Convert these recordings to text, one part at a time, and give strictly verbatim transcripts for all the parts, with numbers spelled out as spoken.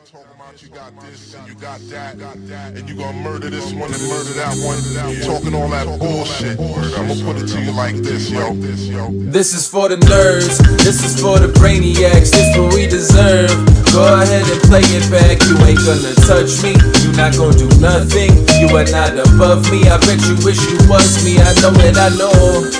talking about you got this and you got that, and you gonna murder this one and murder that one. Talking all that bullshit. I'm gonna put it to you like this, yo. This is for the nerds, this is for the brainiacs, this what we deserve. Go ahead and play it back, you ain't gonna touch me, you not gonna do nothing, you are not above me. I bet you wish you was me, I know that I know.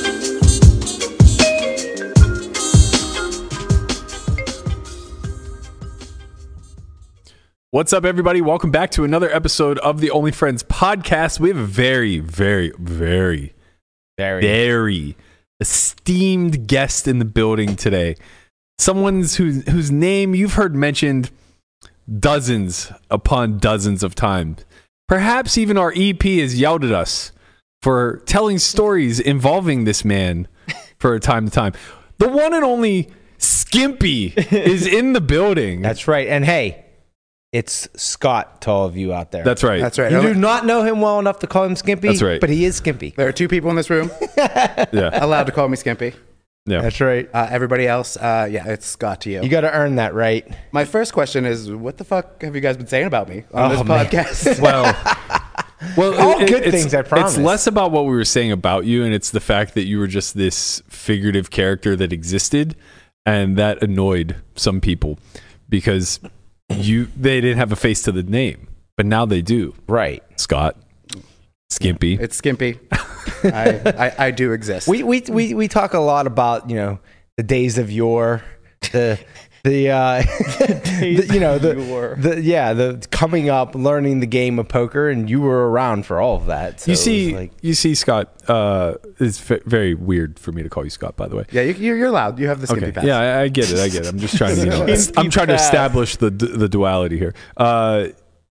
What's up, everybody? Welcome back to another episode of the Only Friends podcast. We have a very, very, very, Very. very esteemed guest in the building today. Someone's whose whose name you've heard mentioned dozens upon dozens of times. Perhaps even our E P has yelled at us for telling stories involving this man for time to time. The one and only Skimpy is in the building. That's right. And hey, it's Scott to all of you out there. That's right. That's right. You do not know him well enough to call him Skimpy. That's right. But he is Skimpy. There are two people in this room Yeah. allowed to call me Skimpy. Yeah. That's right. Uh, everybody else, uh, yeah, it's Scott to you. You got to earn that right. My first question is, what the fuck have you guys been saying about me on Oh, this man. podcast? Well, well, All good it's, things, I promise. It's less about what we were saying about you, and it's the fact that you were just this figurative character that existed, and that annoyed some people because you they didn't have a face to the name, but now they do. Right. Scott, Skimpy. It's Skimpy. I, I, I do exist. We, we we we talk a lot about, you know, the days of yore, the the uh the, you know the, the yeah the coming up, learning the game of poker, and you were around for all of that. So you it was see, like, you see, Scott. Uh, it's f- very weird for me to call you Scott. By the way. yeah, you, you're you're loud. You have the Skimpy Okay. pass. Yeah, I, I get it. I get it. I'm just trying to, you know, I'm trying to establish the the duality here. Uh,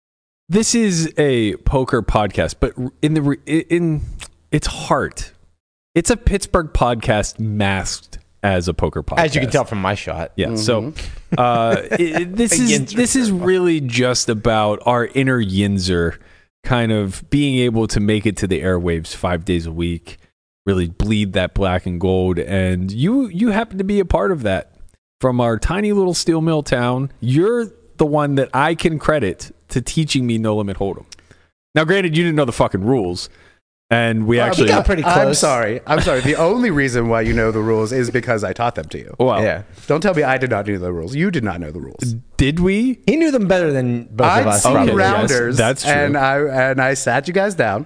this is a poker podcast, but in the re- in its heart, it's a Pittsburgh podcast masked as a poker podcast. as you can tell from my shot. Yeah. So uh, it, this is Yinzer this is really just about our inner Yinzer kind of being able to make it to the airwaves five days a week, really bleed that black and gold, and you you happen to be a part of that from our tiny little steel mill town. You're the one that I can credit to teaching me No Limit Hold'em. Now, granted, you didn't know the fucking rules. And we Well, actually got pretty close. I'm sorry. I'm sorry. The only reason why you know the rules is because I taught them to you. well, Yeah. Don't tell me I did not know the rules. You did not know the rules. did we? He knew them better than both of I'd us. seen Okay, probably. yes, rounders, that's true. and I and I sat you guys down,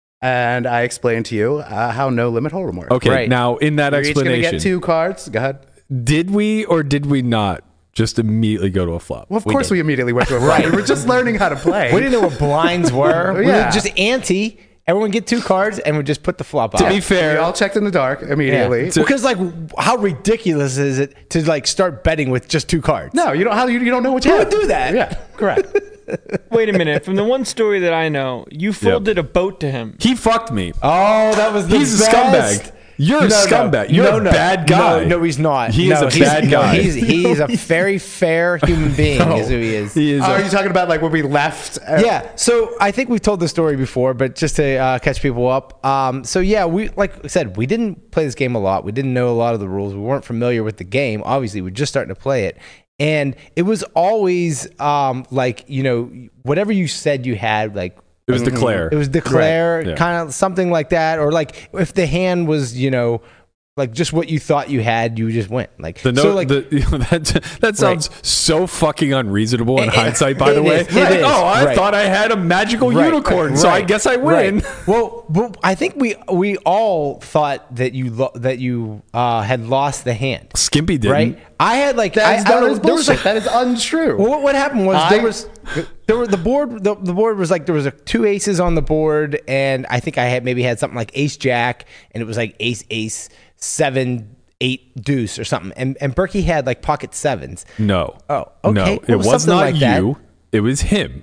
and I explained to you uh, how No Limit Hold'em works. Okay, Right. now in that You're each gonna explanation, get two cards. Go ahead. did we or did we not just immediately go to a flop? Well, of We course did. we immediately went to a flop. We were just learning how to play. We didn't know what blinds were. We Yeah. were just ante. Everyone get two cards, and we just put the flop out. To be We fair, all checked in the dark immediately. Yeah. Because like, how ridiculous is it to like start betting with just two cards? No, you don't. How you, you don't know what you Who have. would do that? Yeah, correct. Wait a minute. From the one story that I know, you folded a boat to him. he fucked me. Oh, that was the He's a best. scumbag. You're a No, no. scumbag. You're No, a no. bad guy. No, no, he's not. He no, is a he's- bad no, guy. he's he's a very fair human being, is who he is. He is. Oh, a- are you talking about like when we left? uh, Yeah, so I think we've told the story before, but just to uh, catch people up. Um, so yeah, we like I said, we didn't play this game a lot. We didn't know a lot of the rules. We weren't familiar with the game. Obviously, we're just starting to play it, and it was always um, like you know whatever you said you had like. it was declare. It was declare, Right. Yeah. kind of something like that, or like if the hand was, you know, like just what you thought you had, you just went like. The no, so like the, you know, that that sounds so fucking unreasonable in It- it- hindsight. By the it way, is, it Like, is, oh, I right. thought I had a magical Right, unicorn, so I right, guess I win. right. Well, well, I think we we all thought that you lo- that you uh, had lost the hand, Skimpy didn't. right? I had like That's, I, I that don't is know, there was bullshit. like, That is untrue. well, what, what happened was I- there was there were the board the, the board was like there was a, two aces on the board, and I think I had maybe had something like ace jack, and it was like ace ace seven eight deuce or something, and and Berkey had like pocket sevens. No. Oh, okay. No, Well, it was something not like that. you. It was him,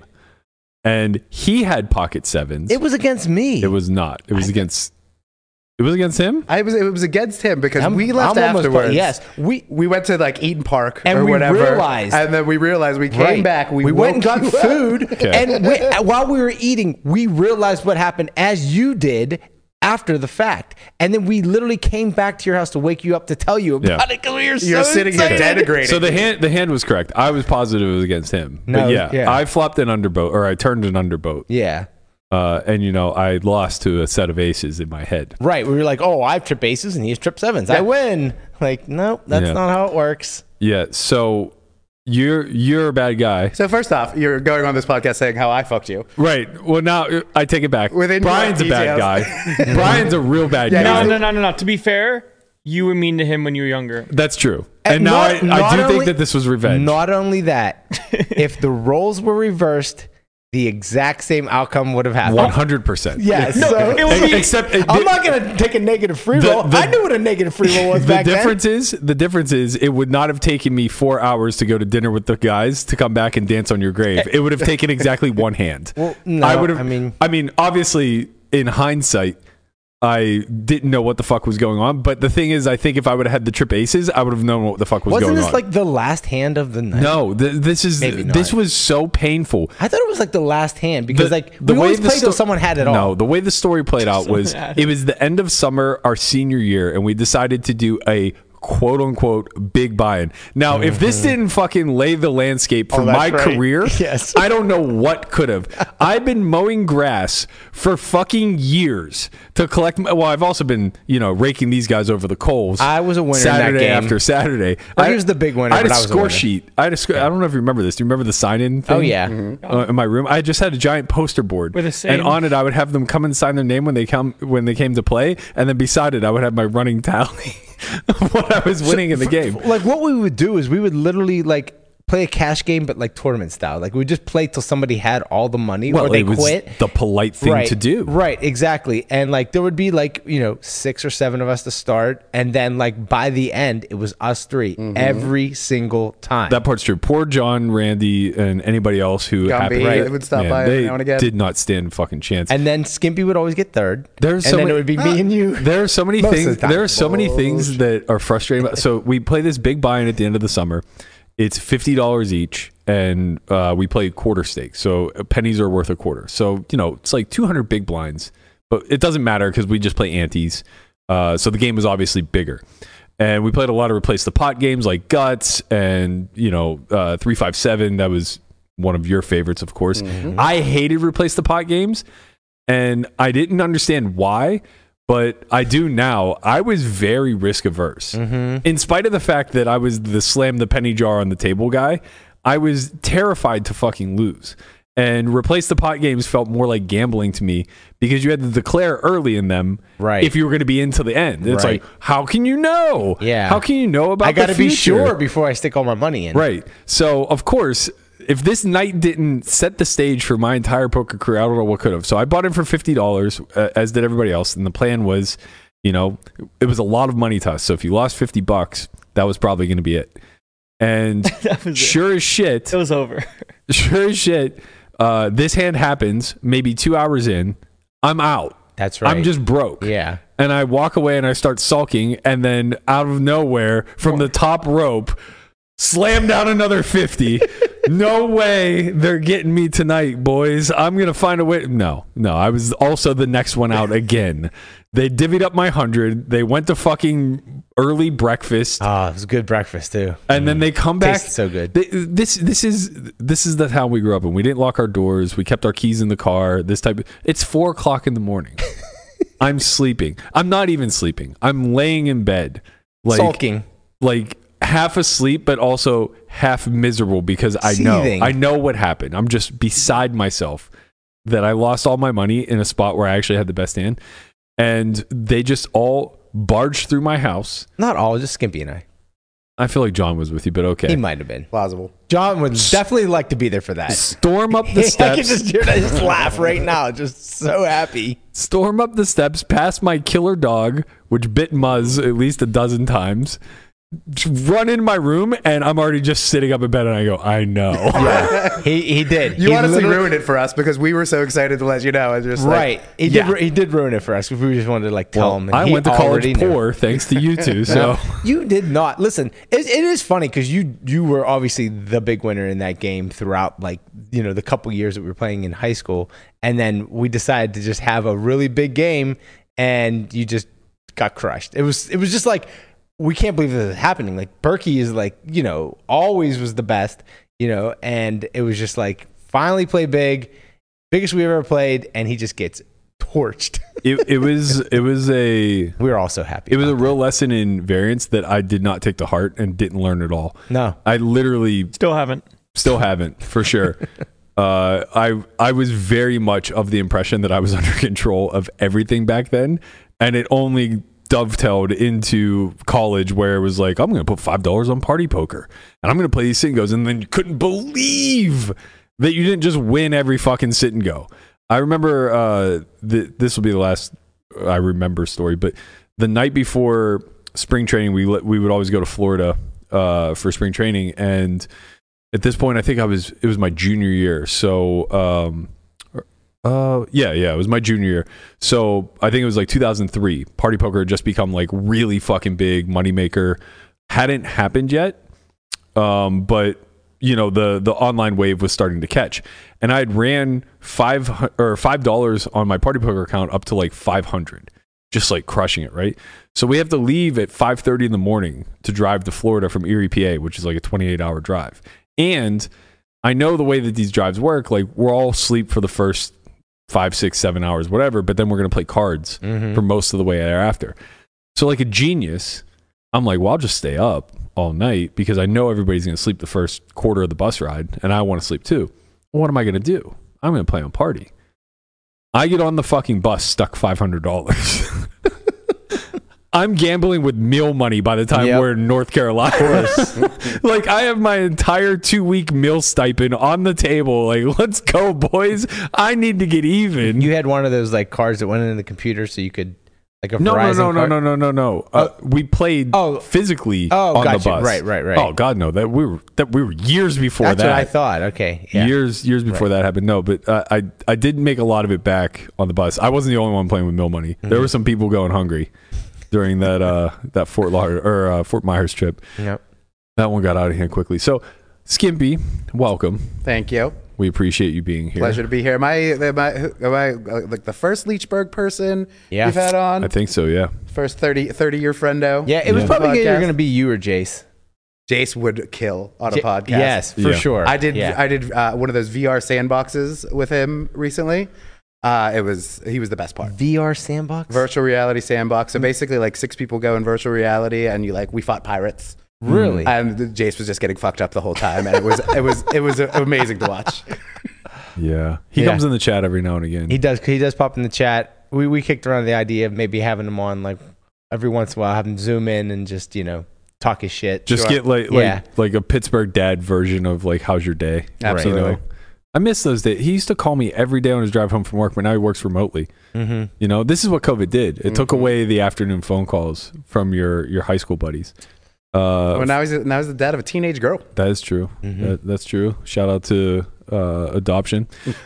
and he had pocket sevens. It was against me. It was not. It was against. It was against him. I was. It was against him because I'm- we left I'm almost afterwards. po- yes, we- we went to like Eaton Park And or we whatever, realized- and then we realized we came Right. back. We, We went and woke got you up. food, Okay. and we, while we were eating, we realized what happened as you did. after the fact. And then we literally came back to your house to wake you up to tell you about Yeah. it because we were You're so sitting here excited. denigrating. So the hand the hand was correct. I was positive it was against him. No, but yeah, yeah. I flopped an underboat, or I turned an underboat. Yeah. Uh, and you know, I lost to a set of aces in my head. Right. We were like, oh, I have trip aces and he has trip sevens. I win. Like, nope, that's Yeah. not how it works. Yeah. So you're you're a bad guy. So first off, you're going on this podcast saying how I fucked you. Right. Well, now I take it back. Within Brian's a your bad details. guy. Brian's a real bad Yeah, guy. No, no, no, no, no. To be fair, you were mean to him when you were younger. That's true. And, And now not- I, I not do only- think that this was revenge. Not only that, if the roles were reversed, the exact same outcome would have happened. One hundred percent. Yeah, No, so it would be- Except it I'm did- not gonna take a negative free The- roll. the- I knew what a negative free roll was the back difference is the difference is it would not have taken me four hours to go to dinner with the guys to come back and dance on your grave. It would have taken exactly one hand. Well, no, I would have. I mean- I mean, obviously, in hindsight, I didn't know what the fuck was going on. But the thing is, I think if I would have had the trip aces, I would have known what the fuck was Wasn't going this on. like the last hand of the night? no, th- this is Maybe not. this was so painful. I thought it was like the last hand because The- like the we way always the played till sto- someone had it all. No, the way the story played out was had it was the end of summer, our senior year, and we decided to do a quote unquote big buy-in. Now, if this didn't fucking lay the landscape for Mm-hmm. Oh, that's my right. career, Yes. I don't know what could have. I've been mowing grass for fucking years to collect. My, well, I've also been, you know, raking these guys over the coals. I was a winner in that Saturday game. after Saturday. Well, I he was the big winner, I had but a I was a score winner. sheet. I had a sc- I don't know if you remember this. Do you remember the sign-in thing? Oh yeah. Uh, in my room, I just had a giant poster board, With a and saying. on it, I would have them come and sign their name when they come when they came to play, and then beside it, I would have my running tally of what I was winning in the game. Like what we would do is we would literally like play a cash game, but like tournament style. Like we would just play till somebody had all the money or they it was quit. the polite thing right, to do. Right, exactly. And like there would be like, you know, six or seven of us to start. And then like by the end, it was us three every single time. That part's true. Poor John, Randy, and anybody else who Gumby, happened. they would stop by every they now and again. did not stand a fucking chance. and then Skimpy would always get third. There's and so then many- it would be me and you. There are so many Most of things. the time. There are so many things that are frustrating. About, so we play this big buy-in at the end of the summer. It's fifty dollars each, and uh, we play quarter stakes. So pennies are worth a quarter. So you know it's like two hundred big blinds, but it doesn't matter because we just play antes. Uh, so the game was obviously bigger, and we played a lot of replace the pot games like Guts and you know uh, three five seven. That was one of your favorites, of course. I hated replace the pot games, and I didn't understand why. But I do now. I was very risk averse. In spite of the fact that I was the slam the penny jar on the table guy, I was terrified to fucking lose. And replace the pot games felt more like gambling to me because you had to declare early in them Right. if you were going to be into the end. It's Right. like, how can you know? Yeah. How can you know about I got the to be future? sure before I stick all my money in. Right. So, of course, if this night didn't set the stage for my entire poker career, I don't know what could have. So I bought in for fifty dollars, uh, as did everybody else. And the plan was, you know, it was a lot of money to us. So if you lost fifty bucks, that was probably going to be it. And That was it. sure as shit, It was over. sure as shit, uh, this hand happens maybe two hours in. I'm out. That's right. I'm just broke. Yeah. And I walk away and I start sulking. And then out of nowhere, from the top rope, slam down another fifty. No way they're getting me tonight, boys. I'm going to find a way. No, no. I was also the next one out again. They divvied up my hundred. They went to fucking early breakfast. Oh, it was good breakfast too. And then they come back. Tasted so good. They, this this is this is the town we grew up in. We didn't lock our doors. We kept our keys in the car. This type. Of, it's four o'clock in the morning. I'm sleeping. I'm not even sleeping. I'm laying in bed, like Sulking. like half asleep, but also half miserable because I Seething. know I know what happened. I'm just beside myself that I lost all my money in a spot where I actually had the best hand, and they just all barged through my house. Not all, just Skimpy and I. I feel like John was with you, but okay. He might have been. Plausible. John would definitely like to be there for that. Storm up the I can steps. just hear that just laugh right now. Just so happy. Storm up the steps past my killer dog, which bit Muzz at least a dozen times. Just run in my room, and I'm already just sitting up in bed, and I go, I know. Yeah, he he did. You He honestly literally- ruined it for us because we were so excited to let you know. It's just like, Right. He yeah. did. ru- He did ruin it for us because we just wanted to like tell Well, him. and I he went to college already knew. poor thanks to you two. So You did not listen. It, it is funny because you you were obviously the big winner in that game throughout, like you know, the couple years that we were playing in high school, and then we decided to just have a really big game. and you just got crushed. It was it was just like, we can't believe this is happening. Like Berkey is like, you know, always was the best, you know, and it was just like, finally play big, biggest we've ever played, and he just gets torched. It, it was it was a We were all so happy. it was a about real lesson in variance that I did not take to heart and didn't learn at all. that. No. I literally Still haven't. still haven't, for sure. uh, I I was very much of the impression that I was under control of everything back then, and it only dovetailed into college where it was like, I'm going to put five dollars on party poker, and I'm going to play these sit and goes, and then you couldn't believe that you didn't just win every fucking sit and go. I remember, uh, th- this will be the last I remember story, but the night before spring training, we let, we would always go to Florida uh, for spring training, and at this point, I think I was it was my junior year, so um, uh, yeah, yeah, it was my junior year. So I think it was like two thousand three. Party poker had just become like really fucking big moneymaker. Hadn't happened yet, um, but you know the the online wave was starting to catch, and I had ran five or five dollars on my party poker account up to like five hundred, just like crushing it, right? So we have to leave at five thirty in the morning to drive to Florida from Erie, P A, which is like a twenty-eight hour drive. And I know the way that these drives work, like we're all asleep for the first five, six, seven hours, whatever, but then we're going to play cards Mm-hmm. for most of the way thereafter. So like a genius, I'm like, well, I'll just stay up all night because I know everybody's going to sleep the first quarter of the bus ride and I want to sleep too. Well, what am I going to do? I'm going to play on party. I get on the fucking bus stuck five hundred dollars. I'm gambling with meal money by the time Yep. we're in North Carolina. Like I have my entire two week meal stipend on the table. Like, let's go, boys. I need to get even. You had one of those like cards that went into the computer so you could, like a no, no, Verizon no, no, card. no, no, no, no. Uh, we played Oh. physically Oh, on gotcha. the bus. Right, right, right. Oh God, no. That we were that we were years before That's that. what I thought. Okay. Yeah. Years, years before that happened. No, but uh, I, I did make a lot of it back on the bus. I wasn't the only one playing with meal money. Mm-hmm. There were some people going hungry during that uh, that Fort Lauderdale or uh, Fort Myers trip. Yep. That one got out of hand quickly. So, Skimpy, welcome. Thank you. We appreciate you being here. Pleasure to be here. Am I, am I, am I uh, like the first Leechburg person Yeah. you've had on? I think so. Yeah. First thirty, thirty year friendo? Yeah, it was Yeah. probably either Podcast. going to be you or Jace. Jace would kill on a J- podcast. Yes, for Yeah. sure. I did. Yeah. I did uh, one of those V R sandboxes with him recently. Uh, it was he was the best part. V R sandbox. Virtual reality sandbox. So basically, like six people go in virtual reality, and you like we fought pirates. Really? And Jace was just getting fucked up the whole time, and it was it was it was amazing to watch. Yeah. He Yeah. comes in the chat every now and again. He does. He does pop in the chat. We we kicked around the idea of maybe having him on like every once in a while, have him zoom in and just you know talk his shit. Just Sure. get like like, Yeah. like a Pittsburgh dad version of like, how's your day? Absolutely. You know? I miss those days. He used to call me every day on his drive home from work, but now he works remotely. Mm-hmm. You know, this is what COVID did. It took Mhm. away the afternoon phone calls from your your high school buddies. Uh, Well, now he's now he's the dad of a teenage girl. that is true. Mhm. That, that's true. Shout out to uh, adoption.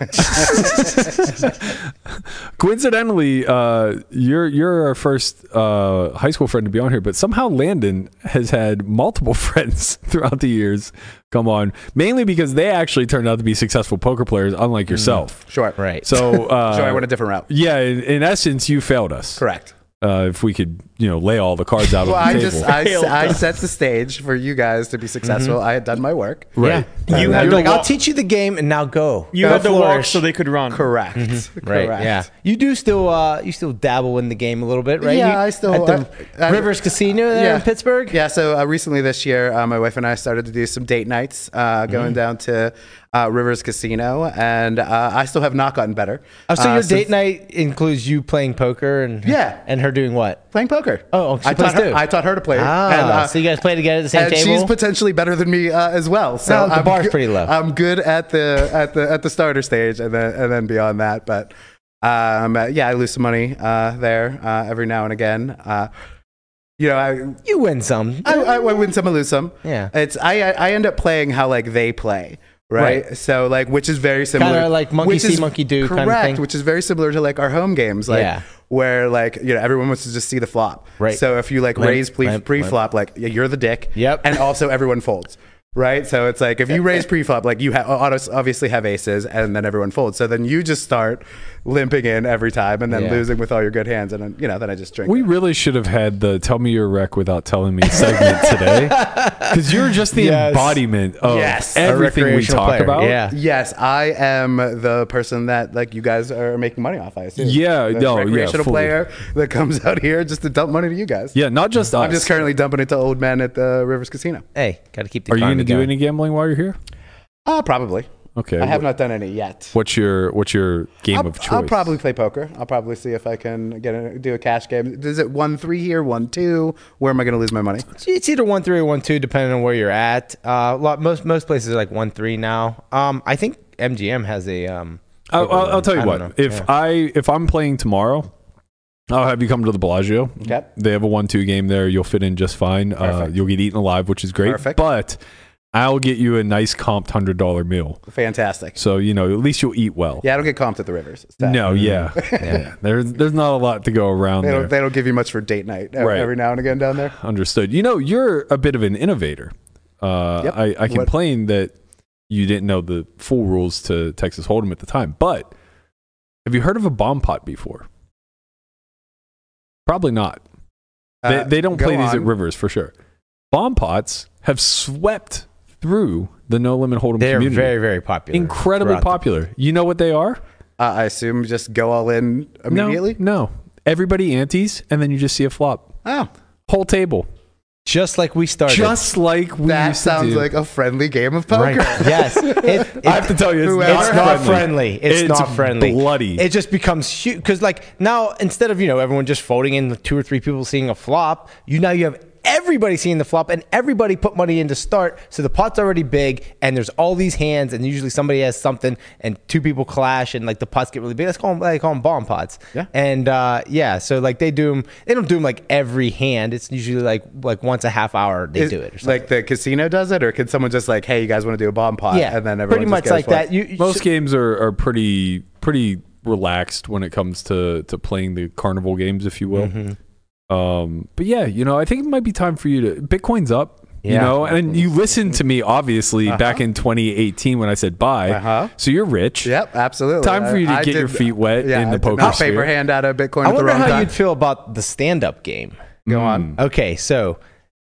Coincidentally, uh, you're you're our first uh, high school friend to be on here, but somehow Landon has had multiple friends throughout the years come on, mainly because they actually turned out to be successful poker players, unlike yourself. Sure. Right. So, uh, So I went a different route. yeah, in, in essence, you failed us. Correct. Uh, if we could, you know, lay all the cards out Well, on the I table. just I, Failed I us. set the stage for you guys to be successful. I had done my work. Right. Yeah. You And had then- to You're like, I'll walk- teach you the game and now go. You Go had to walk flourish. so they could run. Correct. Right. Correct. Yeah. You do still uh you still dabble in the game a little bit, right? Yeah, You- I still- at the I- I- Rivers Casino there Yeah. in Pittsburgh. Yeah, so uh, recently this year, uh, my wife and I started to do some date nights, uh, going down to uh, Rivers Casino, and uh, I still have not gotten better. Oh, so Uh, your since date night includes you playing poker and Yeah. and her doing what? playing poker. Oh, she I plays taught her, too. I taught her to play. Ah, and, uh, so you guys play together at the same and table. she's potentially better than me uh, as well. So Well, the I'm bar's good- pretty low. I'm good at the at the at the starter stage, and then and then beyond that. But um, uh, yeah, I lose some money uh, there uh, every now and again. Uh, you know, I, you win some. I I win some, I lose some. Yeah. It's I I I end up playing how like they play. Right? Right. So like, which is very similar. Kinda like monkey which see, is monkey do correct, kind of thing. which is very similar to like our home games, like Yeah. where like you know everyone wants to just see the flop. Right. So if you like Limp, raise pre limp, pre flop, like yeah, you're the dick. Yep. And also everyone folds. right? So it's like if you raise pre-flop, like you have obviously have aces, and then everyone folds. So then you just start limping in every time, and then Yeah. losing with all your good hands, and then you know then I just drink. We it. really should have had the "Tell Me Your Wreck Without Telling Me" segment today, because you're just the Yes. embodiment of Yes. A everything we recreational talk player, about. Yeah. Yes, I am the person that like you guys are making money off. I assume. Yeah, the no, yeah, recreational fully. player that comes out here just to dump money to you guys. Yeah, not just us. I'm just currently dumping it to old men at the Rivers Casino. Hey, got to keep the Are you going to economy do any gambling while you're here? Uh, probably. Okay. I have wh- not done any yet. What's your What's your game I'll, of choice? I'll probably play poker. I'll probably see if I can get a, do a cash game. Is it one three here, one two? Where am I going to lose my money? It's either one three or one two, depending on where you're at. Uh, a lot, most most places are like one three now. Um, I think M G M has a. Um, I'll, I'll, I'll tell you I what. don't know. If Yeah. I if I'm playing tomorrow, I'll have you come to the Bellagio. Okay. They have a one-two game there. You'll fit in just fine. Uh, Perfect. you'll get eaten alive, which is great. Perfect. But I'll get you a nice comped hundred dollar meal. Fantastic. So you know at least you'll eat well. Yeah, I don't get comped at the Rivers. It's tough. No, yeah. yeah. There's there's not a lot to go around They there. don't, they don't give you much for date night uh, Right. every now and again down there. Understood. You know, you're a bit of an innovator. Uh, Yep. I, I What- complained that you didn't know the full rules to Texas Hold'em at the time, but have you heard of a bomb pot before? Probably not. They, Uh, they don't go play these at on. Rivers for sure. Bomb pots have swept through the No Limit Hold'em They're community. very very popular. Incredibly throughout the- popular. You know what they are? Uh, I assume just go all in immediately. No, no. Everybody antes, and then you just see a flop. Oh, Whole table. Just like we started. Just like we that used to sounds do. like a friendly game of poker. Right. Yes. It, it, I have to tell you, it's, Whoever- not it's not friendly. friendly. It's, It's not friendly. bloody. It just becomes huge because, like, now instead of you know everyone just folding in two or three people seeing a flop, you now you have everybody seeing the flop and everybody put money in to start. So the pot's already big and there's all these hands and usually somebody has something and two people clash and like the pots get really big. Let's call them, they call them bomb pots. Yeah. And uh, yeah, so like they do them. They don't do them like every hand. It's usually like like once a half hour they Is- do it or something. like the casino does it, or can someone just like, hey, you guys want to do a bomb pot? yeah, and then everyone pretty just much goes like for it? that. You, you Most should- games are, are pretty pretty relaxed when it comes to, to playing the carnival games, if you will. Mm-hmm. Um, but yeah, you know, I think it might be time for you to Bitcoin's up. You Yeah. know, and you listened to me obviously back in twenty eighteen when I said buy. Uh-huh. So you're rich. Yep, absolutely. Time for you to I get your did- feet wet yeah, in the I did poker not sphere. paper hand out of Bitcoin I at the wonder wrong how time. you'd feel about the stand-up game. Go Mm. on. Okay, so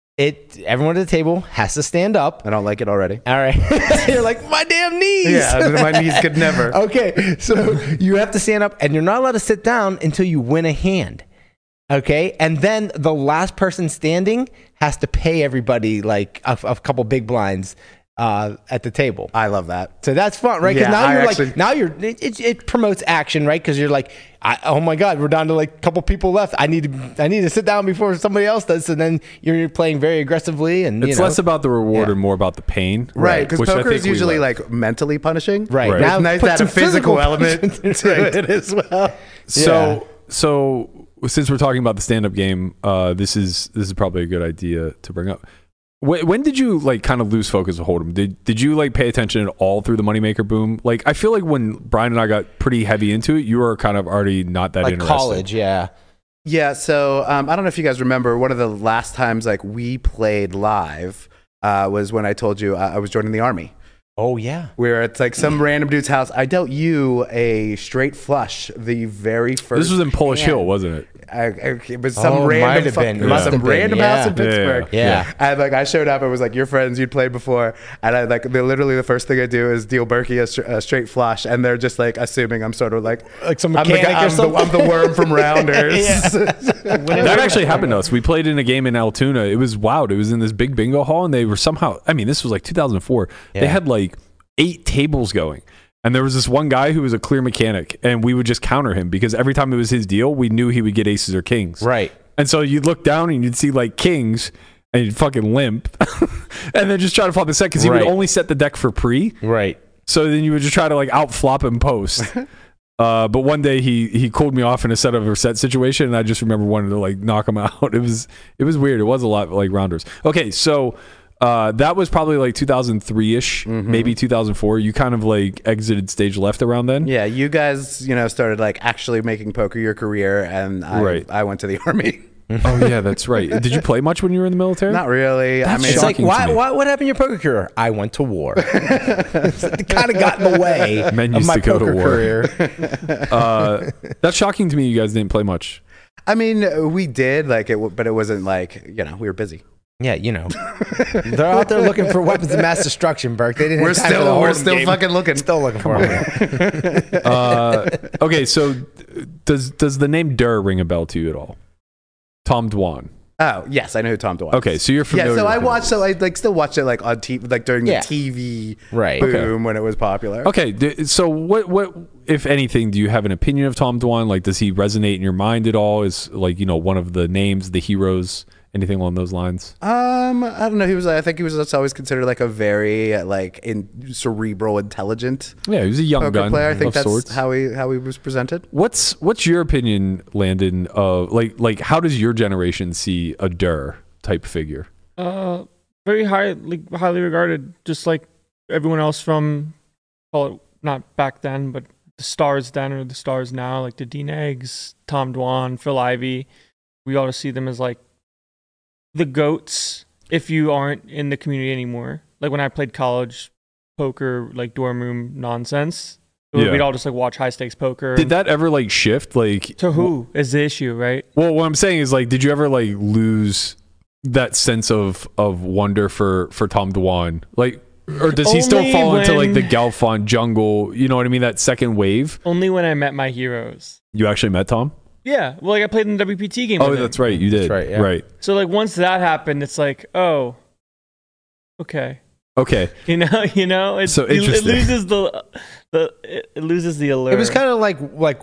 it everyone at the table has to stand up. I don't like it already. All right, you're like my damn knees. Yeah, my knees could never. Okay, so you have to stand up, and you're not allowed to sit down until you win a hand. Okay, and then the last person standing has to pay everybody like a, a couple big blinds uh, at the table. I love that. So that's fun, right? Because Yeah, now I you're actually- like, now you're, it, it, it promotes action, right? Because you're like, I, oh my God, we're down to like a couple people left. I need to, I need to sit down before somebody else does. So then you're playing very aggressively, and you It's know, less about the reward Yeah. and more about the pain. Right, because which I poker think is we usually love. like mentally punishing. Right. Right. Now It's nice put to have some a physical, physical element punishment to into it as well. So so since we're talking about the stand-up game, uh, this is this is probably a good idea to bring up. When, when did you like kind of lose focus of Hold'em? Did did you like pay attention at all through the Moneymaker boom? Like I feel like when Brian and I got pretty heavy into it, you were kind of already not that like interested. college, yeah. Yeah, so um, I don't know if you guys remember, one of the last times like we played live uh, was when I told you uh, I was joining the army. Oh yeah. We were at like some random dude's house. I dealt you a straight flush the very first. This was in Polish hand. Hill, wasn't it? I, I, it was some Oh, might random, have fuck- been, it was must some have been, random yeah. house in Yeah, yeah, Pittsburgh. yeah. And like I showed up, it was like your friends you'd played before, and I like the, literally the first thing I do is deal Berkey a, str- a straight flush, and they're just like assuming I'm sort of like Like some I'm the, mechanic guy- or I'm, the, something. I'm the worm from Rounders. That actually happened to us. We played in a game in Altoona. It was wild. It was in this big bingo hall, and they were somehow, I mean, this was like two thousand four. They Yeah. had like eight tables going. And there was this one guy who was a clear mechanic, and we would just counter him because every time it was his deal, we knew he would get aces or kings. Right. And so you'd look down and you'd see like kings, and you'd fucking limp, and then just try to flop the set because he Right. would only set the deck for pre. Right. So then you would just try to like out flop him post. Uh, but one day he he cooled me off in a set of a set situation, and I just remember wanting to like knock him out. It was it was weird. It was a lot like Rounders. Okay, so uh, that was probably like two thousand three ish, Mm-hmm. maybe two thousand four. You kind of like exited stage left around then. Yeah, you guys, you know, started like actually making poker your career, and I, Right. I went to the army. Oh yeah, that's right. Did you play much when you were in the military? Not really. That's I mean, It's like, shocking to why, me. why, what happened in your poker career? I went to war. It kind of got in the way Men of used my to go to poker war. career. Uh, that's shocking to me. You guys didn't play much. I mean, we did like it, w- but it wasn't like, you know, we were busy. Yeah, you know, they're out there looking for weapons of mass destruction, Burke. They didn't. We're have time for the still, we're Hold'em still game. fucking looking. Still looking for them. Uh, okay, so does does the name Durr ring a bell to you at all? Tom Dwan. Oh yes, I know who Tom DeWine. Okay, so you're familiar. Yeah, so with I him. watched. So I like still watched it like on T V, like during Yeah. the T V Right. boom Okay. when it was popular. Okay, d- so what what if anything do you have an opinion of Tom Dwan? Like, does he resonate in your mind at all? Is like you know one of the names, the heroes, anything along those lines? Um, I don't know. He was. I think he was just always considered like a very like in cerebral, intelligent Yeah, he was a young poker gun player. I think of that's sorts. how he how he was presented. What's what's your opinion, Landon? Of like like how does your generation see a Durr type figure? Uh, very high, like, highly regarded, just like everyone else from, call it not back then, but the stars then or the stars now, like the Dean Eggs, Tom Dwan, Phil Ivey. We all just see them as like the goats if you aren't in the community anymore. Like when I played college poker, like dorm room nonsense, Yeah. we'd all just like watch high stakes poker. Did that ever like shift? Like to who is the issue, right? Well, what I'm saying is like, did you ever like lose that sense of of wonder for for Tom Dwan? Like, or does he still Only fall into like when- the Galfond jungle? You know what I mean? That second wave. Only when I met my heroes. You actually met Tom? Yeah, well, like I played in the W P T game. Oh, with him. that's right. You did. right, yeah. Right. So like once that happened, it's like, oh, okay, Okay. you know, you know, it's, So it, it interesting. loses the the it it loses the allure. It was kind of like like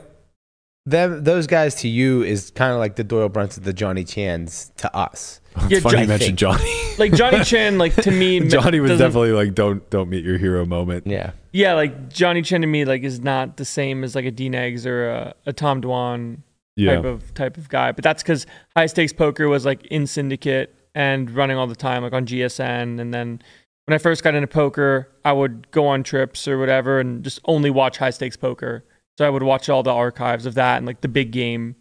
them those guys to you is kind of like the Doyle Brunsons, the Johnny Chans to us. Yeah, It's funny Jo- you mentioned Johnny. like Johnny Chan. Like to me, Johnny was doesn't- definitely like, don't don't meet your hero moment. Yeah. yeah, like Johnny Chen to me like is not the same as like a Dean Eggs or a, a Tom Dwan Yeah. type of type of guy. But that's because high stakes poker was like in syndicate and running all the time, like on G S N. And then when I first got into poker, I would go on trips or whatever and just only watch high stakes poker. So I would watch all the archives of that and like the big game.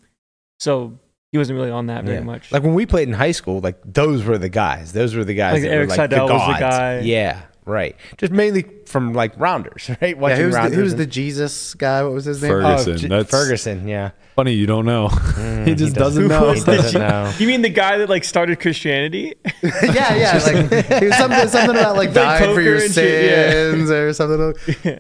So he wasn't really on that very Yeah. much. Like when we played in high school, like those were the guys. Those were the guys Like that Eric were like Seidel the was the gods. guy. Yeah, right. Just mainly from like rounders, right? Yeah, Watching who's the, rounders who's and- the Jesus guy? What was his name? Ferguson. Oh, J- That's- Ferguson, yeah. Funny you don't know. Mm, he just doesn't, doesn't- know. He doesn't know. You mean the guy that like started Christianity? yeah, yeah. Like he was something, something about like Like died for poker your and shit, yeah. sins or something.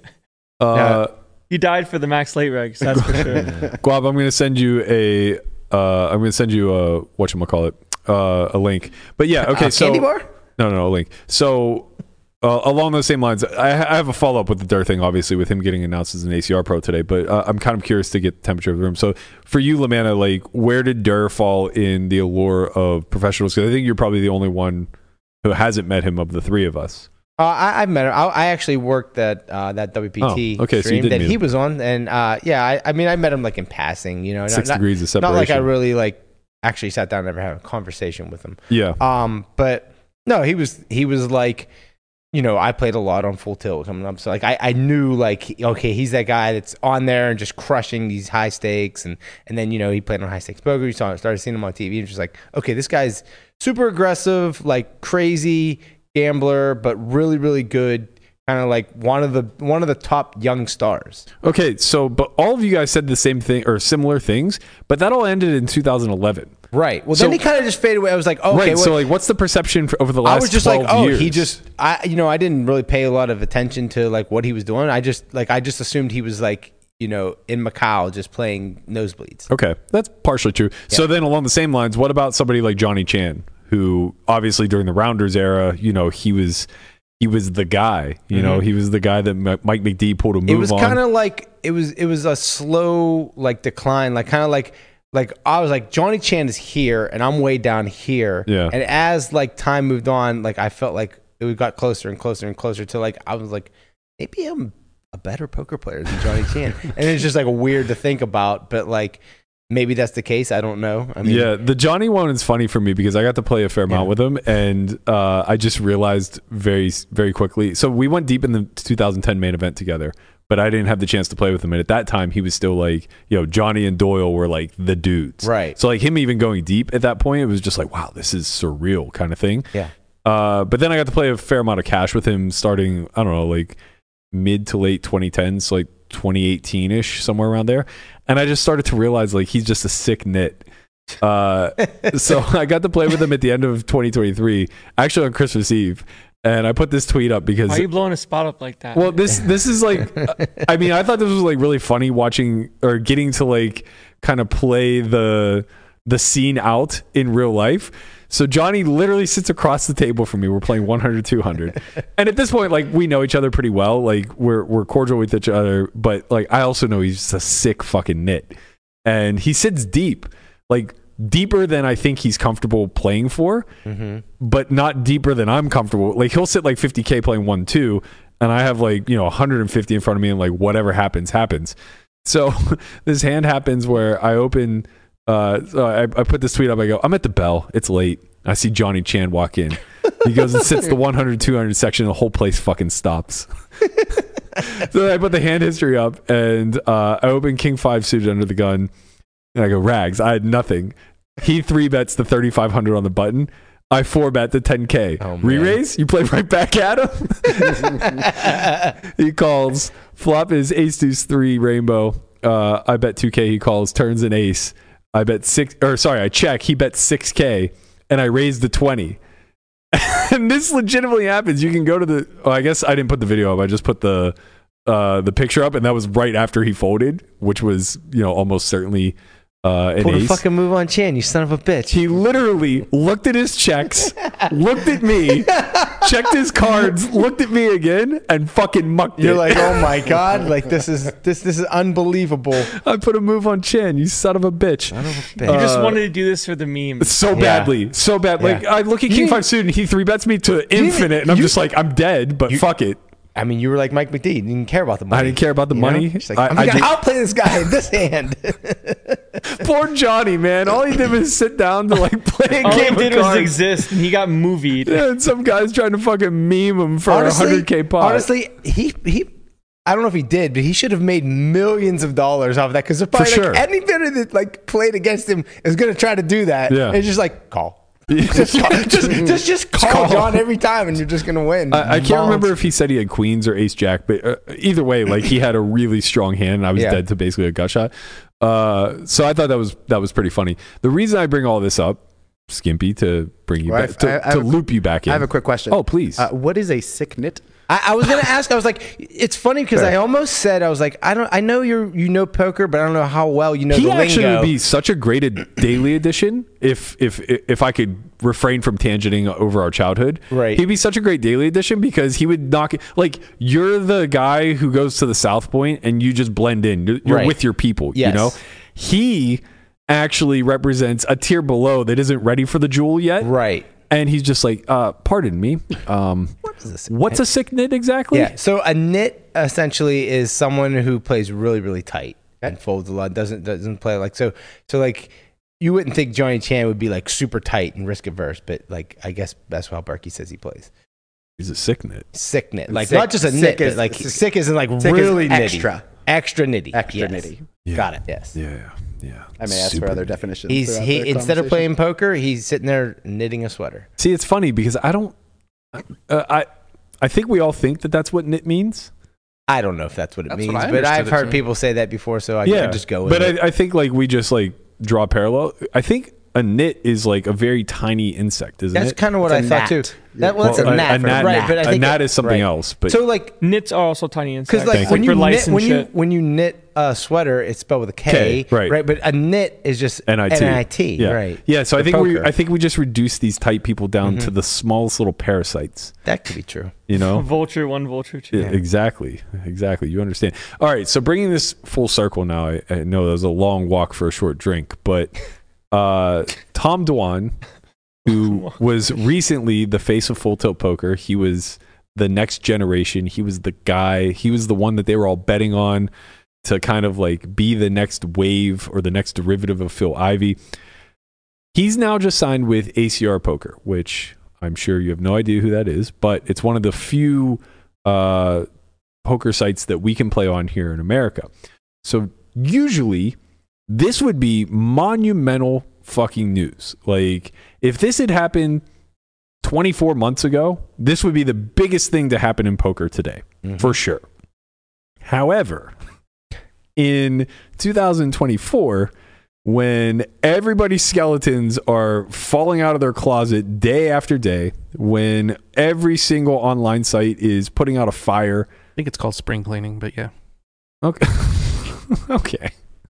Uh, He died for the max late regs, that's for sure. Guab, I'm going to send you a. Uh, I'm going to send you a whatchamacallit, uh, a link. But yeah, okay. Uh, so candy bar? No, no, no, a link. So uh, along those same lines, I, I have a follow up with the Durr thing, obviously, with him getting announced as an A C R pro today. But uh, I'm kind of curious to get the temperature of the room. So for you, Lamanna, like, where did Durr fall in the allure of professionals? Because I think you're probably the only one who hasn't met him of the three of us. Uh, I, I met him. I, I actually worked that uh, that W P T Oh, okay, so you stream did that meet he him. was on, and uh, yeah, I, I mean, I met him like in passing, you know, not, Six not, degrees of not separation. like I really like actually sat down and ever had a conversation with him. Yeah. Um, but no, he was he was like, you know, I played a lot on Full Tilt coming up, so like I, I knew like okay, he's that guy that's on there and just crushing these high stakes, and and then you know he played on high stakes poker. You saw started seeing him on T V, and just like okay, this guy's super aggressive, like crazy gambler, but really really good. Kind of like one of the one of the top young stars. Okay, so but all of you guys said the same thing or similar things, but that all ended in two thousand eleven. Right. Well, So- then he kind of just faded away. I was like, oh, okay, right. well, So like, what's the perception for, over the last I was just twelve like, oh, years? he just, I, you know, I didn't really pay a lot of attention to like what he was doing. I just like, I just assumed he was like, you know, in Macau just playing nosebleeds. Okay, that's partially true. So then along the same lines, what about somebody like Johnny Chan, who obviously during the Rounders era, you know, he was he was the guy. You know, he was the guy that M- Mike McD pulled a move It was on. kind of like it was, it was a slow like decline, like kind of like. Like I was like Johnny Chan is here and I'm way down here. Yeah. And as like time moved on, like I felt like it got closer and closer and closer to like I was like maybe I'm a better poker player than Johnny Chan. And it's just like weird to think about, but like maybe that's the case. I don't know. I mean, yeah, the Johnny one is funny for me because I got to play a fair amount Yeah. with him, and uh, I just realized very, very quickly. So we went deep in the two thousand ten main event together but I didn't have the chance to play with him. And at that time, he was still like, you know, Johnny and Doyle were like the dudes. Right. So like him even going deep at that point, it was just like, wow, this is surreal kind of thing. Yeah. Uh, but then I got to play a fair amount of cash with him starting, I don't know, like mid to late twenty tens, like twenty eighteen-ish, somewhere around there. And I just started to realize like he's just a sick nit. Uh, so I got to play with him at the end of twenty twenty-three, actually on Christmas Eve. And I put this tweet up because Why are you blowing a spot up like that? well, this this is like, I mean, I thought this was like really funny watching or getting to like kind of play the the scene out in real life. So Johnny literally sits across the table from me. We're playing one hundred, two hundred. And at this point, like, we know each other pretty well. Like, we're we're cordial with each other. But, like, I also know he's just a sick fucking nit. And he sits deep. Like, deeper than I think he's comfortable playing for. Mm-hmm. But not deeper than I'm comfortable. Like, he'll sit, like, fifty K playing one two. And I have, like, you know, one hundred fifty in front of me. And, like, whatever happens, happens. So this hand happens where I open... Uh, so I, I put this tweet up. I go, I'm at the bell. It's late. I see Johnny Chan walk in. He goes and sits the one hundred, two hundred section. And the whole place fucking stops. So I put the hand history up, and uh, I open King five suited under the gun, and I go, Rags. I had nothing. He three bets the thirty-five hundred on the button. I four bet the ten K. Oh, Re-raise? You play right back at him. He calls. Flop is ace deuce three rainbow. Uh, I bet two K. He calls. Turns an ace. I bet six, or sorry, I check. He bet six K, and I raised the twenty. And this legitimately happens. You can go to the. Oh, I guess I didn't put the video up. I just put the uh, the picture up, and that was right after he folded, which was, you know, almost certainly uh, an Pull the ace. fucking move on Chan, you son of a bitch. He literally looked at his checks, looked at me, checked his cards, looked at me again, and fucking mucked You're it. like, oh my god, like this is this this is unbelievable. I put a move on Chan, you son of a bitch. Son of a you bitch. just uh, wanted to do this for the meme. So Yeah. badly, so bad. Like Yeah. I look at You King didn't- Five suited, and he three bets me to didn't- infinite, and I'm you- just like, I'm dead, but You- fuck it. I mean, you were like Mike McD. You didn't care about the money. I didn't care about the You know? money. Just like, I- I'm I gonna just- outplay this guy in this hand. Poor Johnny, man. All he did was sit down to like play a All he game did of was cards. exist, and he got movied. Yeah, and some guy's trying to fucking meme him for a honestly, hundred K pot. honestly, he he. I don't know if he did, but he should have made millions of dollars off of that because For probably sure. like, any bidder that like played against him is going to try to do that. Yeah. And it's just like call. just, call just, just just call call. John every time, and you're just going to win. I, I can't Balls. remember if he said he had queens or ace jack, but uh, either way, like he had a really strong hand, and I was Yeah. dead to basically a gut shot. Uh, so I thought that was that was pretty funny. The reason I bring all this up, Skimpy, to bring you Well, back I- to, I- I to have a- loop you back in. I have a quick question. Oh, please. Uh, what is a sick knit? I, I was gonna ask. I was like, it's funny because I almost said I was like, I don't. I know you're you know poker, but I don't know how well you know he the actually lingo. would be such a great ad- daily edition if if if I could refrain from tangenting over our childhood. Right. He'd be such a great daily edition because he would knock it. Like you're the guy who goes to the South Point and you just blend in. You're you're Right. with your people. Yes. You know, he actually represents a tier below that isn't ready for the jewel yet. right. And he's just like, uh, pardon me. Um, What is this? what's a sick knit exactly? Yeah. So a knit essentially is someone who plays really, really tight and folds a lot. Doesn't doesn't play like so. So like you wouldn't think Johnny Chan would be like super tight and risk averse, but like I guess that's how Berkey says he plays. He's a sick knit. Sick knit, like Sick- not just a sick knit, is- but like sick- sick isn't like sick is really nitty. extra. extra nitty, Extra Yes. nitty. Yeah. Got it. Yes. Yeah. Yeah. I may ask Super for other knit. definitions. He's throughout he the instead of conversation. playing poker, he's sitting there knitting a sweater. See, it's funny because I don't. Uh, I I think we all think that that's what knit means. I don't know if that's what it That's means, what I but I've understood it heard to people say that before, so I yeah, can just go with but it. I, I think like we just like draw a parallel. I think a knit is like a very tiny insect, isn't That's it? kind of what It's I a thought gnat. too. That, well, that's Well, a gnat, for- right? But I a think gnat it- is something right. else. But So like, Knits are also tiny insects. because like Thank when you. you for lice knit, and when you shit. when you knit a sweater, it's spelled with a K, K, right. Right, but a knit is just N I T. N I T, yeah. right? Yeah. So I For think we poker. I think we just reduce these tight people down Mm-hmm. to the smallest little parasites. That could be true. You A know. vulture, one vulture, two. Yeah, exactly. Exactly. You understand. All right. So bringing this full circle now, I, I know that was a long walk for a short drink, but uh, Tom Dwan, who was recently the face of Full Tilt Poker, he was the next generation. He was the guy, he was the one that they were all betting on to kind of like be the next wave or the next derivative of Phil Ivey. He's now just signed with A C R Poker, which I'm sure you have no idea who that is, but it's one of the few uh, poker sites that we can play on here in America. So usually this would be monumental fucking news. Like if this had happened twenty-four months ago, this would be the biggest thing to happen in poker today, mm-hmm. for sure. However, in two thousand twenty-four, when everybody's skeletons are falling out of their closet day after day, when every single online site is putting out a fire. I think it's called spring cleaning, but yeah. Okay. okay.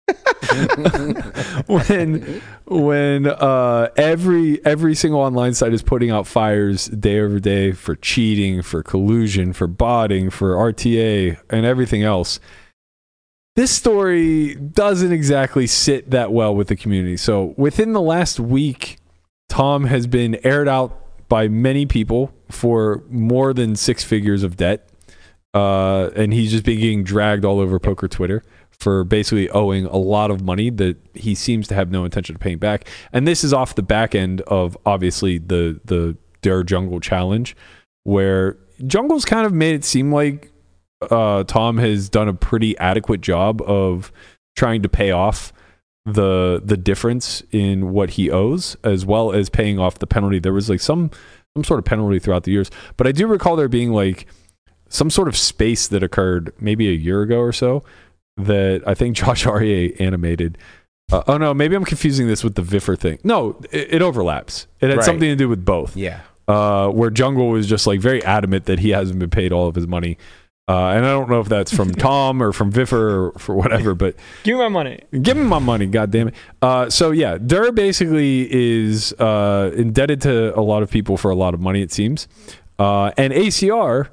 when when uh, every every single online site is putting out fires day over day for cheating, for collusion, for botting, for R T A, and everything else, this story doesn't exactly sit that well with the community. So within the last week, Tom has been aired out by many people for more than six figures of debt, uh, and he's just been getting dragged all over poker Twitter for basically owing a lot of money that he seems to have no intention of paying back. And this is off the back end of obviously the the Dare Jungle challenge, where Jungle's kind of made it seem like uh, Tom has done a pretty adequate job of trying to pay off the the difference in what he owes, as well as paying off the penalty. There was like some some sort of penalty throughout the years, but I do recall there being like some sort of space that occurred maybe a year ago or so that I think Josh Aryeh animated. Uh, oh no, maybe I'm confusing this with the Viffer thing. No, it, it overlaps. It had Right. something to do with both. Yeah. Uh, where Jungle was just like very adamant that he hasn't been paid all of his money. Uh, and I don't know if that's from Tom or from Viffer or for whatever, but Give me my money. give him my money, God damn it. Uh, so yeah, Dur basically is uh, indebted to a lot of people for a lot of money, it seems. Uh, and A C R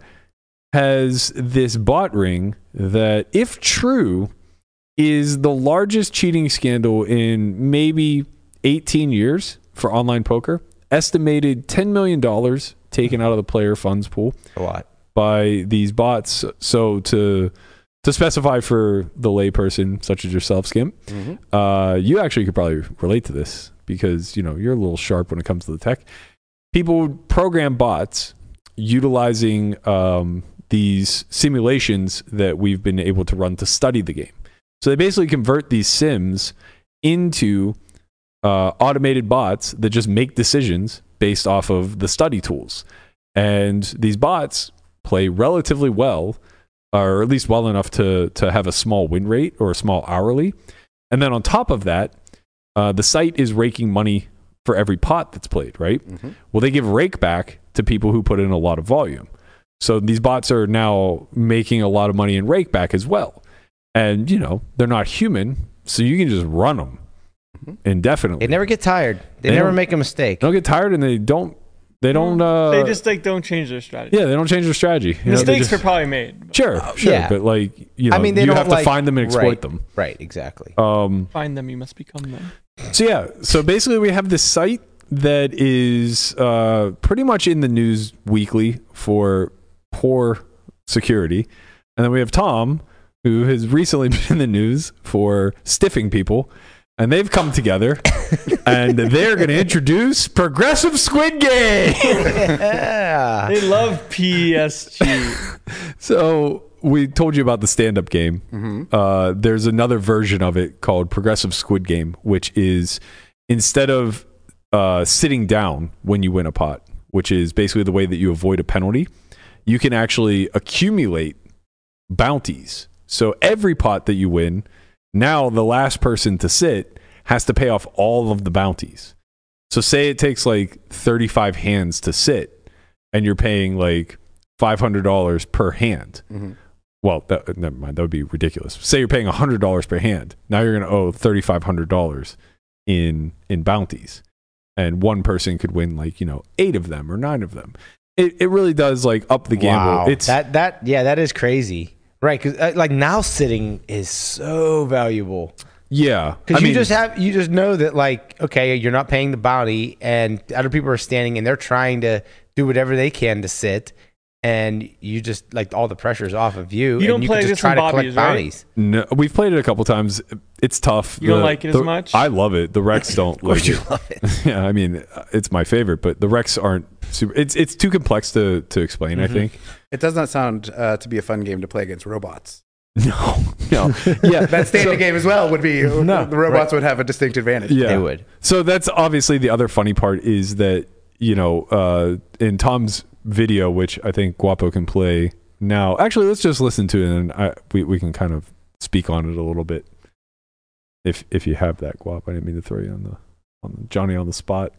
has this bot ring that, if true, is the largest cheating scandal in maybe eighteen years for online poker. Estimated ten million dollars taken out of the player funds pool A lot. by these bots. So to to specify for the layperson such as yourself, Skimp, Mm-hmm. uh, you actually could probably relate to this because you know you're a little sharp when it comes to the tech. People program bots utilizing um, these simulations that we've been able to run to study the game. So they basically convert these sims into uh, automated bots that just make decisions based off of the study tools. And these bots play relatively well, or at least well enough to, to have a small win rate or a small hourly. And then on top of that, uh, the site is raking money for every pot that's played, right? Mm-hmm. Well, they give rake back to people who put in a lot of volume. So these bots are now making a lot of money in rake back as well. And, you know, they're not human, so you can just run them indefinitely. They never get tired. They, They never don't- make a mistake. They don't get tired and they don't, they don't, uh, They just like don't change their strategy. yeah, they don't change their strategy. You know, they Mistakes just- are probably made. Sure, sure. yeah. But like, you know, I mean, they you don't have like, to find them and exploit right, them. Right, exactly. Um, Find them, you must become them. So yeah, so basically we have this site that is uh, pretty much in the news weekly for poor security, and then we have Tom, who has recently been in the news for stiffing people, and they've come together, and they're going to introduce Progressive Squid Game. Yeah. They love P S G. So we told you about the stand-up game. Mm-hmm. Uh, there's another version of it called Progressive Squid Game, which is instead of uh, sitting down when you win a pot, which is basically the way that you avoid a penalty, you can actually accumulate bounties. So every pot that you win, now the last person to sit has to pay off all of the bounties. So say it takes like thirty-five hands to sit, and you're paying like five hundred dollars per hand. Mm-hmm. Well, that, never mind. That would be ridiculous. Say you're paying one hundred dollars per hand. Now you're going to owe thirty-five hundred dollars in in bounties. And one person could win like, you know, eight of them or nine of them. It it really does like up the gamble. Wow. It's that that yeah, that is crazy. Right, because uh, like now sitting is so valuable. yeah. Because I you mean, just have you just know that like okay, you're not paying the bounty, and other people are standing and they're trying to do whatever they can to sit, and you just like all the pressure's off of you. You don't and you play can this just try in to Bobby's, collect right? bounties. no, we've played it a couple times. It's tough. You don't like it as the- much? I love it. The Rex don't Of course like you it. love it. Yeah, I mean, it's my favorite, but the Rex aren't super. It's it's too complex to to explain. Mhm. I think. It does not sound uh, to be a fun game to play against robots. No, no. Yeah, That standing game as well would be. No, the robots would have a distinct advantage. yeah. They would. So that's obviously the other funny part is that you know uh, in Tom's video, which I think Guapo can play now. Actually, let's just listen to it and I, we we can kind of speak on it a little bit. If if you have that, Guap, I didn't mean to throw you on the on the, Johnny on the spot.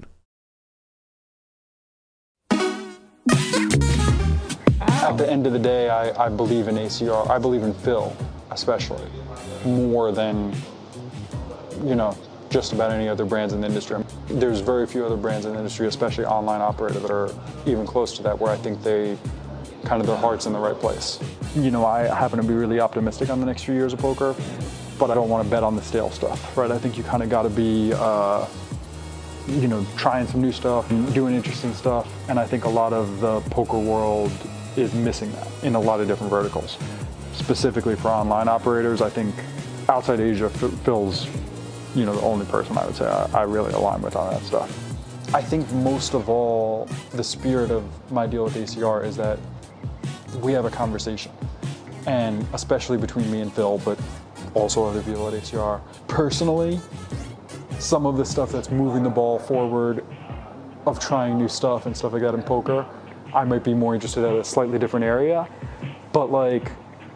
At the end of the day, I, I believe in A C R. I believe in Phil, especially, more than, you know, just about any other brands in the industry. There's very few other brands in the industry, especially online operator, that are even close to that, where I think they kind of their heart's in the right place. You know, I happen to be really optimistic on the next few years of poker, but I don't want to bet on the stale stuff, right? I think you kind of got to be, uh, you know, trying some new stuff and doing interesting stuff. And I think a lot of the poker world is missing that in a lot of different verticals. Specifically for online operators, I think outside Asia, Phil's, you know, the only person I would say I, I really align with on that stuff. I think most of all, the spirit of my deal with A C R is that we have a conversation, and especially between me and Phil, but also other people at A C R. Personally, some of the stuff that's moving the ball forward of trying new stuff and stuff like that in poker, I might be more interested in a slightly different area, but like,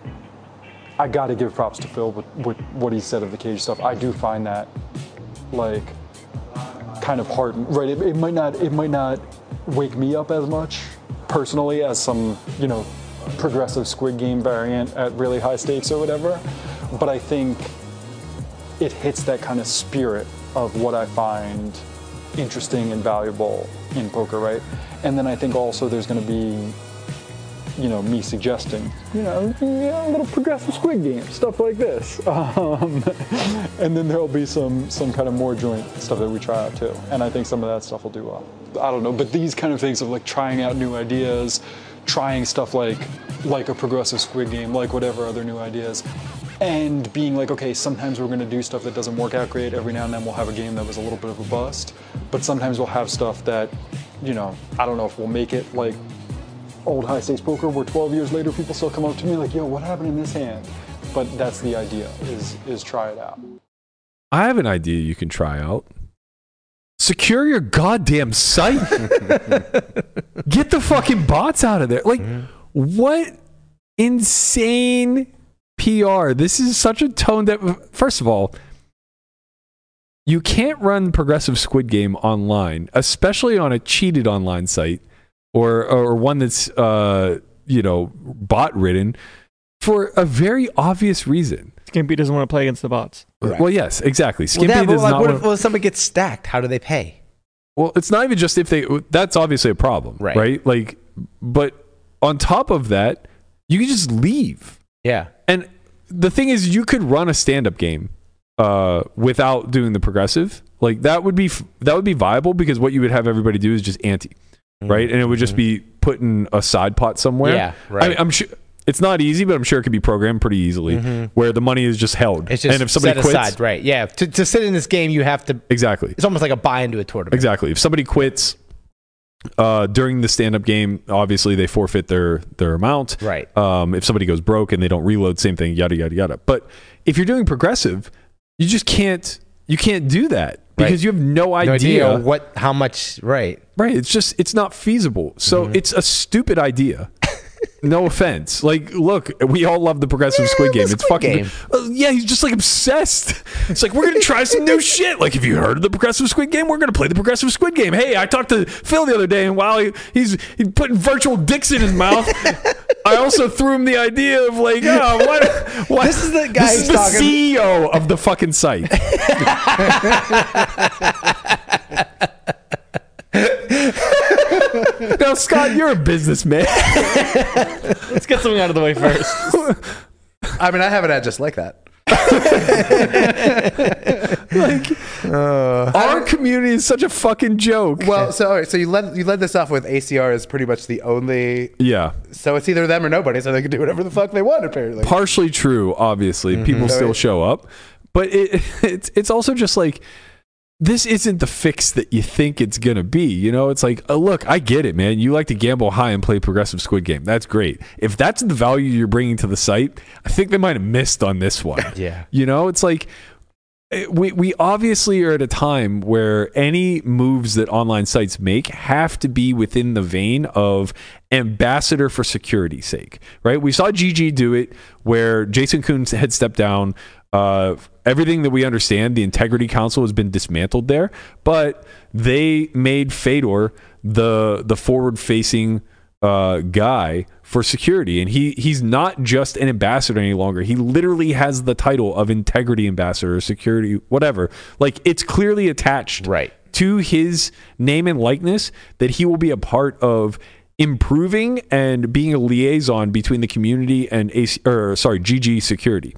I gotta give props to Phil with, with what he said of the cage stuff. I do find that like kind of hard, right? It, it might not, it might not wake me up as much personally as some, you know, progressive Squid Game variant at really high stakes or whatever, but I think it hits that kind of spirit of what I find interesting and valuable in poker, right? And then I think also there's going to be, you know, me suggesting, you know, yeah, a little progressive Squid Game, stuff like this. Um, and then there'll be some some kind of more joint stuff that we try out too. And I think some of that stuff will do well. I don't know, but these kind of things of like trying out new ideas, trying stuff like like a progressive Squid Game, like whatever other new ideas, and being like, okay, sometimes we're going to do stuff that doesn't work out great. Every now and then we'll have a game that was a little bit of a bust, but sometimes we'll have stuff that, you know, I don't know if we'll make it like old high stakes poker where twelve years later people still come up to me like, yo, what happened in this hand? But that's the idea, is is try it out. I have an idea you can try out. Secure your goddamn site. Get the fucking bots out of there. Like, what insane P R. This is such a tone that, first of all, you can't run progressive Squid Game online, especially on a cheated online site or or one that's uh, you know, bot ridden, for a very obvious reason. Skimpy doesn't want to play against the bots. Right. Well, yes, exactly. Skimpy well, yeah, but does like, not what want if well, somebody gets stacked? How do they pay? Well, it's not even just if they, that's obviously a problem, Right. right? Like, but on top of that, you can just leave. Yeah. And the thing is, you could run a stand-up game uh, without doing the progressive. Like, that would be, that would be viable, because what you would have everybody do is just ante, Mm-hmm. right? And it would just be put in a side pot somewhere. Yeah, right. I, I'm sure it's not easy, but I'm sure it could be programmed pretty easily, where the money is just held. It's just and if somebody set quits, aside, right? Yeah. To, to sit in this game, you have to. exactly. It's almost like a buy into a tournament. Exactly. If somebody quits uh, during the stand-up game, obviously they forfeit their their amount. Right. Um, if somebody goes broke and they don't reload, same thing. Yada yada yada. But if you're doing progressive, you just can't. You can't do that because Right. you have no No idea. idea what, how much, right? Right. It's just it's not feasible. So Mm-hmm. it's a stupid idea. No offense. Like, look, we all love the progressive Squid the Game. It's Squid fucking Game. Uh, yeah. He's just like obsessed. It's like, we're gonna try some new shit. Like, have you heard of the progressive Squid Game? We're gonna play the progressive Squid Game. Hey, I talked to Phil the other day, and while he, he's he's putting virtual dicks in his mouth, I also threw him the idea of like, oh, what? what This is the guy This who's is the talking- C E O of the fucking site. Now, Scott, you're a businessman. Let's get something out of the way first. I mean, I have an ad just like that. Our community is such a fucking joke. Well, so all right, so you led you led this off with A C R is pretty much the only. Yeah, So it's either them or nobody, so they can do whatever the fuck they want. Apparently, partially true. Obviously, people still show up, but it, it's it's also just like this isn't the fix that you think it's going to be. You know, it's like, oh, look, I get it, man. You like to gamble high and play progressive Squid Game. That's great. If that's the value you're bringing to the site, I think they might have missed on this one. Yeah. You know, it's like, we we obviously are at a time where any moves that online sites make have to be within the vein of ambassador for security's sake, right? We saw G G do it where Jason Kuhn had stepped down. Uh, everything that we understand, the Integrity Council has been dismantled there, but they made Fedor the the forward-facing uh, guy for security, and he he's not just an ambassador any longer. He literally has the title of Integrity Ambassador, security, whatever. Like, it's clearly attached Right. to his name and likeness that he will be a part of improving and being a liaison between the community and A C, or sorry, G G Security.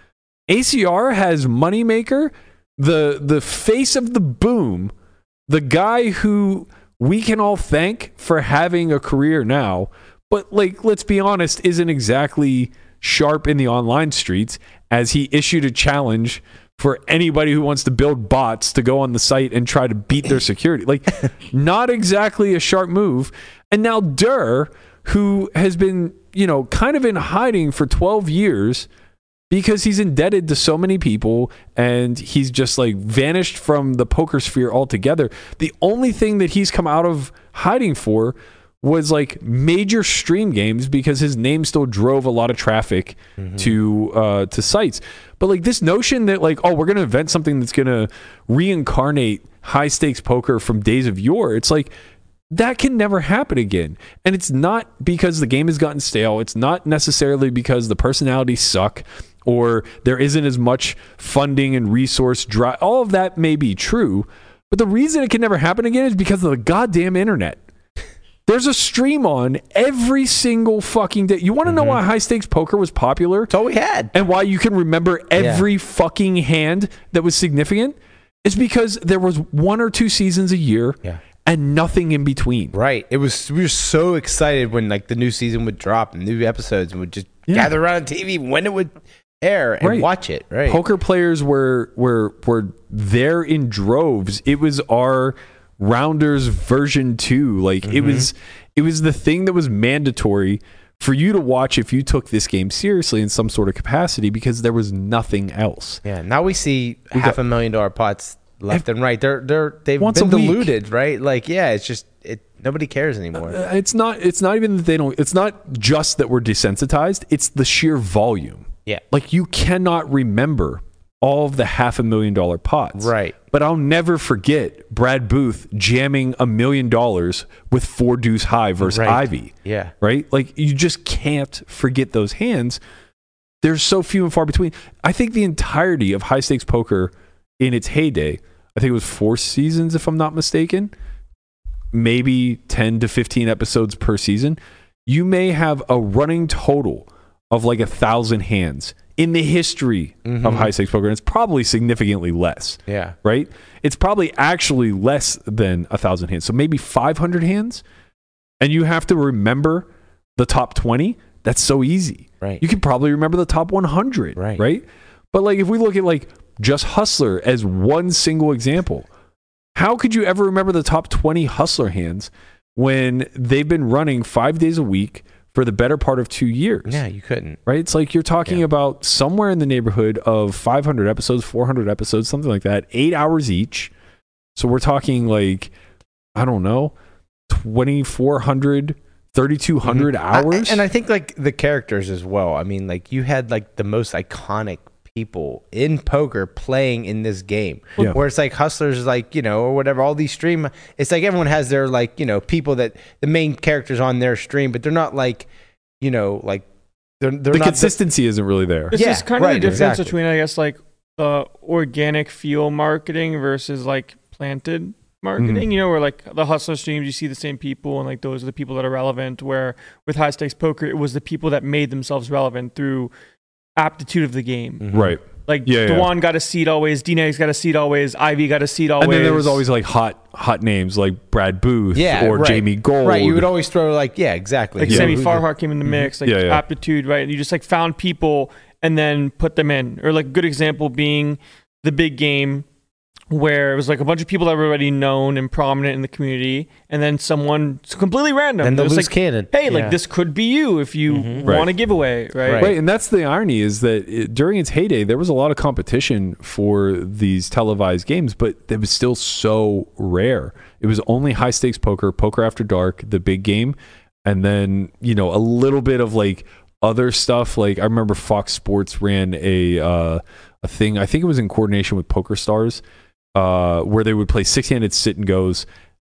A C R has Moneymaker, the the face of the boom, the guy who we can all thank for having a career now, but like, let's be honest, isn't exactly sharp in the online streets, as he issued a challenge for anybody who wants to build bots to go on the site and try to beat their security. Like, not exactly a sharp move. And now Durr, who has been, you know, kind of in hiding for twelve years because he's indebted to so many people and he's just like vanished from the poker sphere altogether. The only thing that he's come out of hiding for was like major stream games because his name still drove a lot of traffic mm-hmm. to uh, to sites. But like, this notion that like, oh, we're going to invent something that's going to reincarnate high stakes poker from days of yore. It's like, that can never happen again. And it's not because the game has gotten stale. It's not necessarily because the personalities suck or there isn't as much funding and resource drive. All of that may be true, but the reason it can never happen again is because of the goddamn internet. There's a stream on every single fucking day. You want to mm-hmm. know why high stakes poker was popular? That's all we had. And why you can remember every yeah. fucking hand that was significant? Is because there was one or two seasons a year. Yeah. And nothing in between. Right. It was. We were so excited when like the new season would drop and new episodes, and would just yeah. gather around T V when it would air and right. watch it. Right. Poker players were were were there in droves. It was our Rounders version two. Like mm-hmm. it was. It was the thing that was mandatory for you to watch if you took this game seriously in some sort of capacity, because there was nothing else. Yeah. Now we see we half got, a million dollar pots left and right. They're they're they've been diluted, week. right? Like, yeah, it's just it. Nobody cares anymore. Uh, it's not. It's not even that they don't. It's not just that we're desensitized. It's the sheer volume. Yeah, like you cannot remember all of the half a million dollar pots. Right. But I'll never forget Brad Booth jamming a million dollars with four deuce high versus right. Ivy. Yeah. Right. Like, you just can't forget those hands. There's so few and far between. I think the entirety of high stakes poker in its heyday, I think it was four seasons, if I'm not mistaken, maybe ten to fifteen episodes per season. You may have a running total of like a thousand hands in the history mm-hmm. of high stakes poker. And it's probably significantly less. Yeah. Right? It's probably actually less than a thousand hands. So maybe five hundred hands. And you have to remember the top twenty. That's so easy. Right. You could probably remember the top one hundred. Right. Right? But like, if we look at like just Hustler as one single example, how could you ever remember the top twenty Hustler hands when they've been running five days a week for the better part of two years? Yeah, you couldn't. Right? It's like you're talking yeah. about somewhere in the neighborhood of five hundred episodes, four hundred episodes, something like that, eight hours each. So we're talking like, I don't know, twenty-four hundred, thirty-two hundred mm-hmm. hours. I, and I think like the characters as well. I mean, like you had like the most iconic people in poker playing in this game, yeah. where it's like Hustlers, like, you know, or whatever, all these stream, it's like everyone has their like, you know, people that the main characters on their stream, but they're not like, you know, like they're, they're the not consistency the, isn't really there. It's yeah, just kind right, of the difference exactly. between, I guess, like the organic feel marketing versus like planted marketing, mm-hmm. you know, where like the Hustler streams, you see the same people and like those are the people that are relevant, where with high stakes poker, it was the people that made themselves relevant through aptitude of the game. Mm-hmm. Right. Like yeah, Dewan yeah. got a seat always, D-Neg's got a seat always, Ivy got a seat always. And then there was always like hot hot names like Brad Booth yeah, or right. Jamie Gold. Right, you would always throw like, yeah, exactly. Like yeah. Sammy Farhar came in the mix, like yeah, yeah. aptitude, right? And you just like found people and then put them in. Or like a good example being the big game where it was like a bunch of people that were already known and prominent in the community, and then someone completely random. And the it was loose like, cannon. hey, Yeah. like this could be you if you Mhm. want Right. a giveaway, right? Right. Right, and that's the irony is that it, during its heyday, there was a lot of competition for these televised games, but it was still so rare. It was only high stakes poker, poker after dark, the big game, and then you know a little bit of like other stuff. Like I remember Fox Sports ran a uh, a thing. I think it was in coordination with Poker Stars, uh, where they would play six handed sit and goes.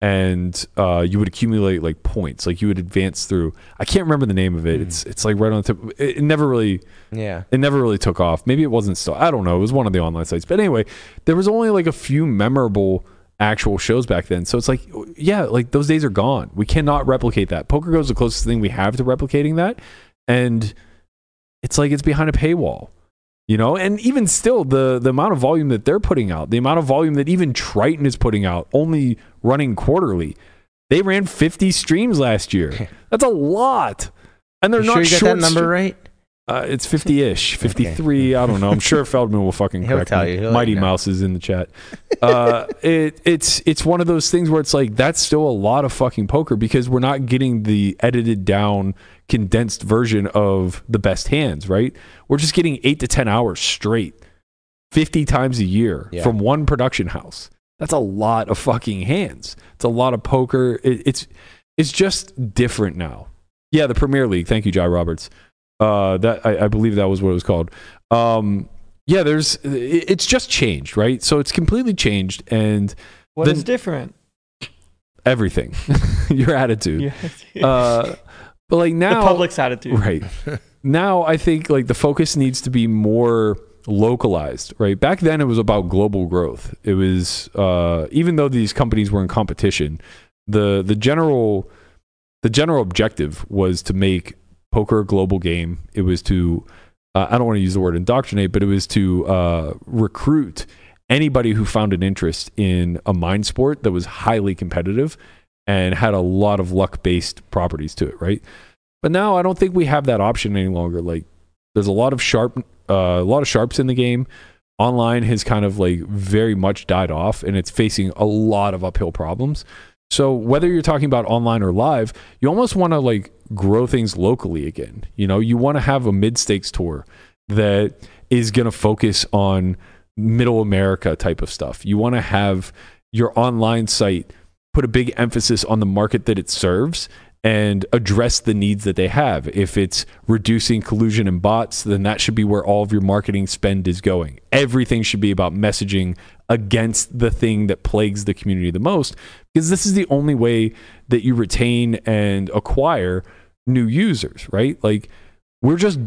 And uh, you would accumulate like points, like you would advance through. I can't remember the name of it. It's it's like right on the tip. It, it never really, Yeah. it never really took off. Maybe it wasn't still. I don't know. It was one of the online sites. But anyway, there was only like a few memorable actual shows back then. So it's like, yeah, like those days are gone. We cannot replicate that. Poker Go is the closest thing we have to replicating that, and it's like it's behind a paywall. You know, and even still, the the amount of volume that they're putting out, the amount of volume that even Triton is putting out, only running quarterly. They ran fifty streams last year. That's a lot, and they're You not sure you got short that number stre- right? Uh, it's fifty-ish, fifty-three. I don't know. I'm sure Feldman will fucking He'll correct tell me. you. He'll let Mighty you know. Mouse is in the chat. Uh, it it's it's one of those things where it's like that's still a lot of fucking poker because we're not getting the edited down, condensed version of the best hands. Right? We're just getting eight to ten hours straight, fifty times a year Yeah. from one production house. That's a lot of fucking hands. It's a lot of poker. It, it's it's just different now. Yeah, the Premier League. Thank you, Jai Roberts. Uh, that I, I believe that was what it was called. Um, yeah, there's it, it's just changed, right? So it's completely changed, and What Then- is different? everything, your attitude. Yeah. Uh, but like now, the public's attitude. right now, I think like the focus needs to be more localized. Right back then, it was about global growth. It was uh, even though these companies were in competition, the the general the general objective was to make poker a global game. It was to uh, I don't want to use the word indoctrinate, but it was to uh, recruit anybody who found an interest in a mind sport that was highly competitive and had a lot of luck-based properties to it, right? But now I don't think we have that option any longer. Like, there's a lot of sharp, uh, a lot of sharps in the game. Online has kind of like very much died off, and it's facing a lot of uphill problems. So whether you're talking about online or live, you almost want to like grow things locally again. You know, you want to have a mid-stakes tour that is going to focus on middle America type of stuff. You want to have your online site put a big emphasis on the market that it serves and address the needs that they have. If it's reducing collusion and bots, then that should be where all of your marketing spend is going. Everything should be about messaging against the thing that plagues the community the most, because this is the only way that you retain and acquire new users, right? Like, we're just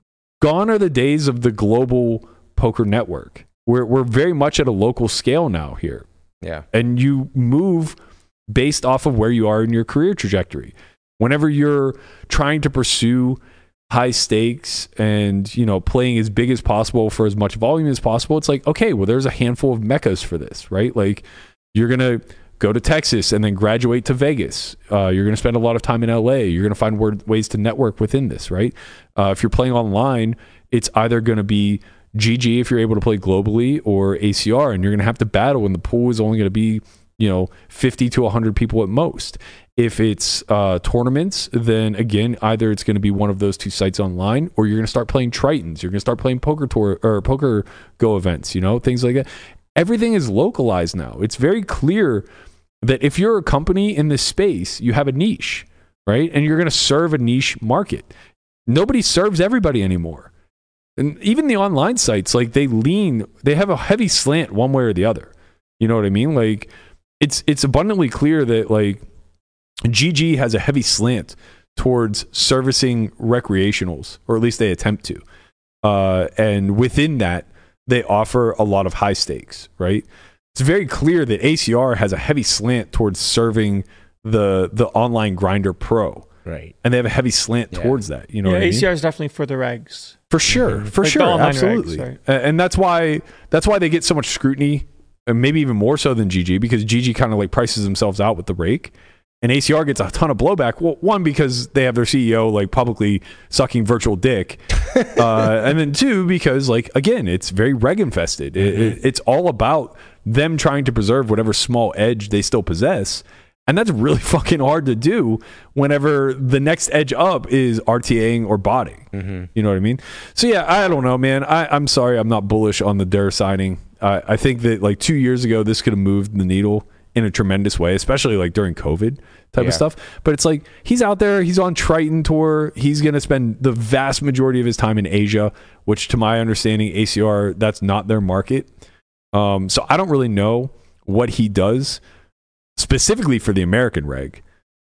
gone are the days of the global poker network. We're we're very much at a local scale now here. Yeah. And you move based off of where you are in your career trajectory. Whenever you're trying to pursue high stakes and, you know, playing as big as possible for as much volume as possible, it's like, okay, well, there's a handful of meccas for this, right? Like, you're going to go to Texas and then graduate to Vegas. Uh, you're going to spend a lot of time in L A. You're going to find word, ways to network within this, right? Uh, if you're playing online, it's either going to be G G if you're able to play globally, or A C R, and you're going to have to battle, and the pool is only going to be, you know, fifty to one hundred people at most. If it's uh, tournaments, then again, either it's going to be one of those two sites online, or you're going to start playing Tritons. You're going to start playing poker tour or poker go events, you know, things like that. Everything is localized now. It's very clear that if you're a company in this space, you have a niche, right? And you're going to serve a niche market. Nobody serves everybody anymore. And even the online sites, like, they lean, they have a heavy slant one way or the other. You know what I mean? Like, it's it's abundantly clear that, like, G G has a heavy slant towards servicing recreationals, or at least they attempt to. Uh, and within that, they offer a lot of high stakes, right? It's very clear that A C R has a heavy slant towards serving the the online grinder pro. Right. And they have a heavy slant Yeah. towards that. You know Yeah, what I mean? A C R is definitely for the regs. For sure, for Like the sure, online absolutely, regs, right. A- and that's why that's why they get so much scrutiny, and maybe even more so than G G, because G G kind of like prices themselves out with the rake, and A C R gets a ton of blowback. Well, one, because they have their C E O like publicly sucking virtual dick, uh, and then two, because, like, again, it's very reg infested. It, it, it's all about them trying to preserve whatever small edge they still possess. And that's really fucking hard to do whenever the next edge up is RTAing or botting. Mm-hmm. You know what I mean? So yeah, I don't know, man. I, I'm sorry, I'm not bullish on the Durr signing. Uh, I think that like two years ago, this could have moved the needle in a tremendous way, especially like during COVID type Yeah. of stuff. But it's like he's out there, he's on Triton tour. He's going to spend the vast majority of his time in Asia, which to my understanding, A C R, that's not their market. Um, so I don't really know what he does specifically for the American reg,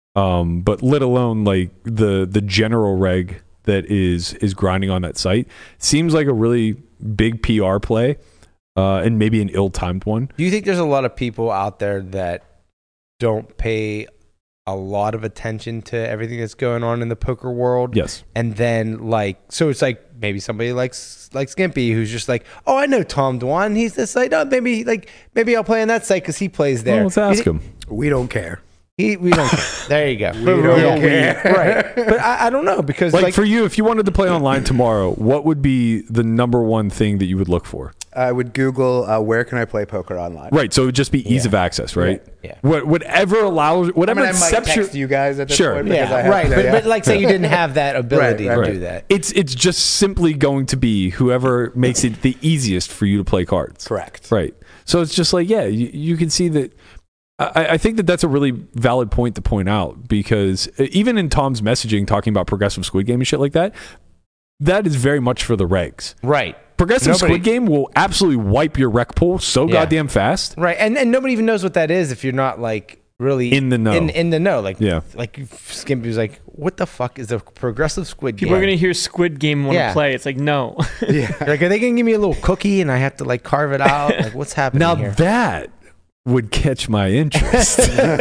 um, but let alone like the the general reg that is is grinding on that site. Seems like a really big P R play, uh, and maybe an ill-timed one. Do you think there's a lot of people out there that don't pay a lot of attention to everything that's going on in the poker world? Yes. And then like, so it's like maybe somebody likes like Skimpy who's just like, oh, I know Tom Dwan. He's this site. Oh, maybe like maybe I'll play on that site because he plays there. Well, let's ask You him. thi- We don't care. He, we don't. Care. There you go. We don't care. Right. But I, I don't know because Like, like, for you, if you wanted to play online tomorrow, what would be the number one thing that you would look for? I would Google uh, where can I play poker online. Right. So it would just be ease of access, right? Yeah. What whatever allows I whatever mean, I might accepts your- text you guys at this Sure. point because I yeah, have right. to, But, yeah. but like say you didn't have that ability Right, right, to right. do that. It's it's just simply going to be whoever makes it the easiest for you to play cards. Correct. Right. So it's just like, yeah, you, you can see that. I, I think that that's a really valid point to point out because even in Tom's messaging talking about progressive Squid Game and shit like that, that is very much for the regs. Right. Progressive Nobody- Squid Game will absolutely wipe your rec pool so Yeah. goddamn fast. Right. And and nobody even knows what that is if you're not like really In the know. In, in the know. Like Yeah. like Skimpy was like, what the fuck is a progressive Squid People Game? are gonna hear Squid Game want to Yeah. play. It's like no. Yeah. Like, are they gonna give me a little cookie and I have to like carve it out? Like, what's happening Now here? that would catch my interest.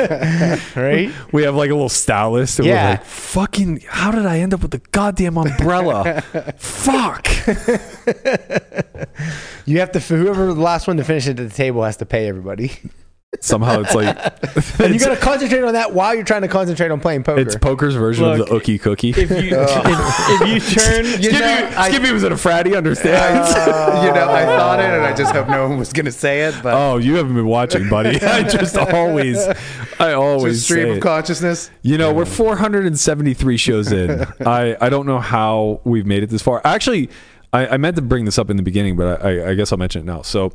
Right? We have like a little stylist and Yeah. we're like, fucking, how did I end up with the goddamn umbrella? Fuck. You have to. Whoever the last one to finish it at the table has to pay everybody. Somehow it's like, And you it's, got to concentrate on that while you're trying to concentrate on playing poker. it's poker's version of Look, the Ookie Cookie. if you if, if you turn, You Skippy, know, I- Skippy was at a frat, he understands. you know, I thought it, and I just hope no one was going to say it. But Oh, you haven't been watching, buddy. I just always, I always just stream say of it. consciousness. You know, we're four hundred seventy-three shows in. I, I don't know how we've made it this far. Actually, I, I meant to bring this up in the beginning, but I, I guess I'll mention it now. So,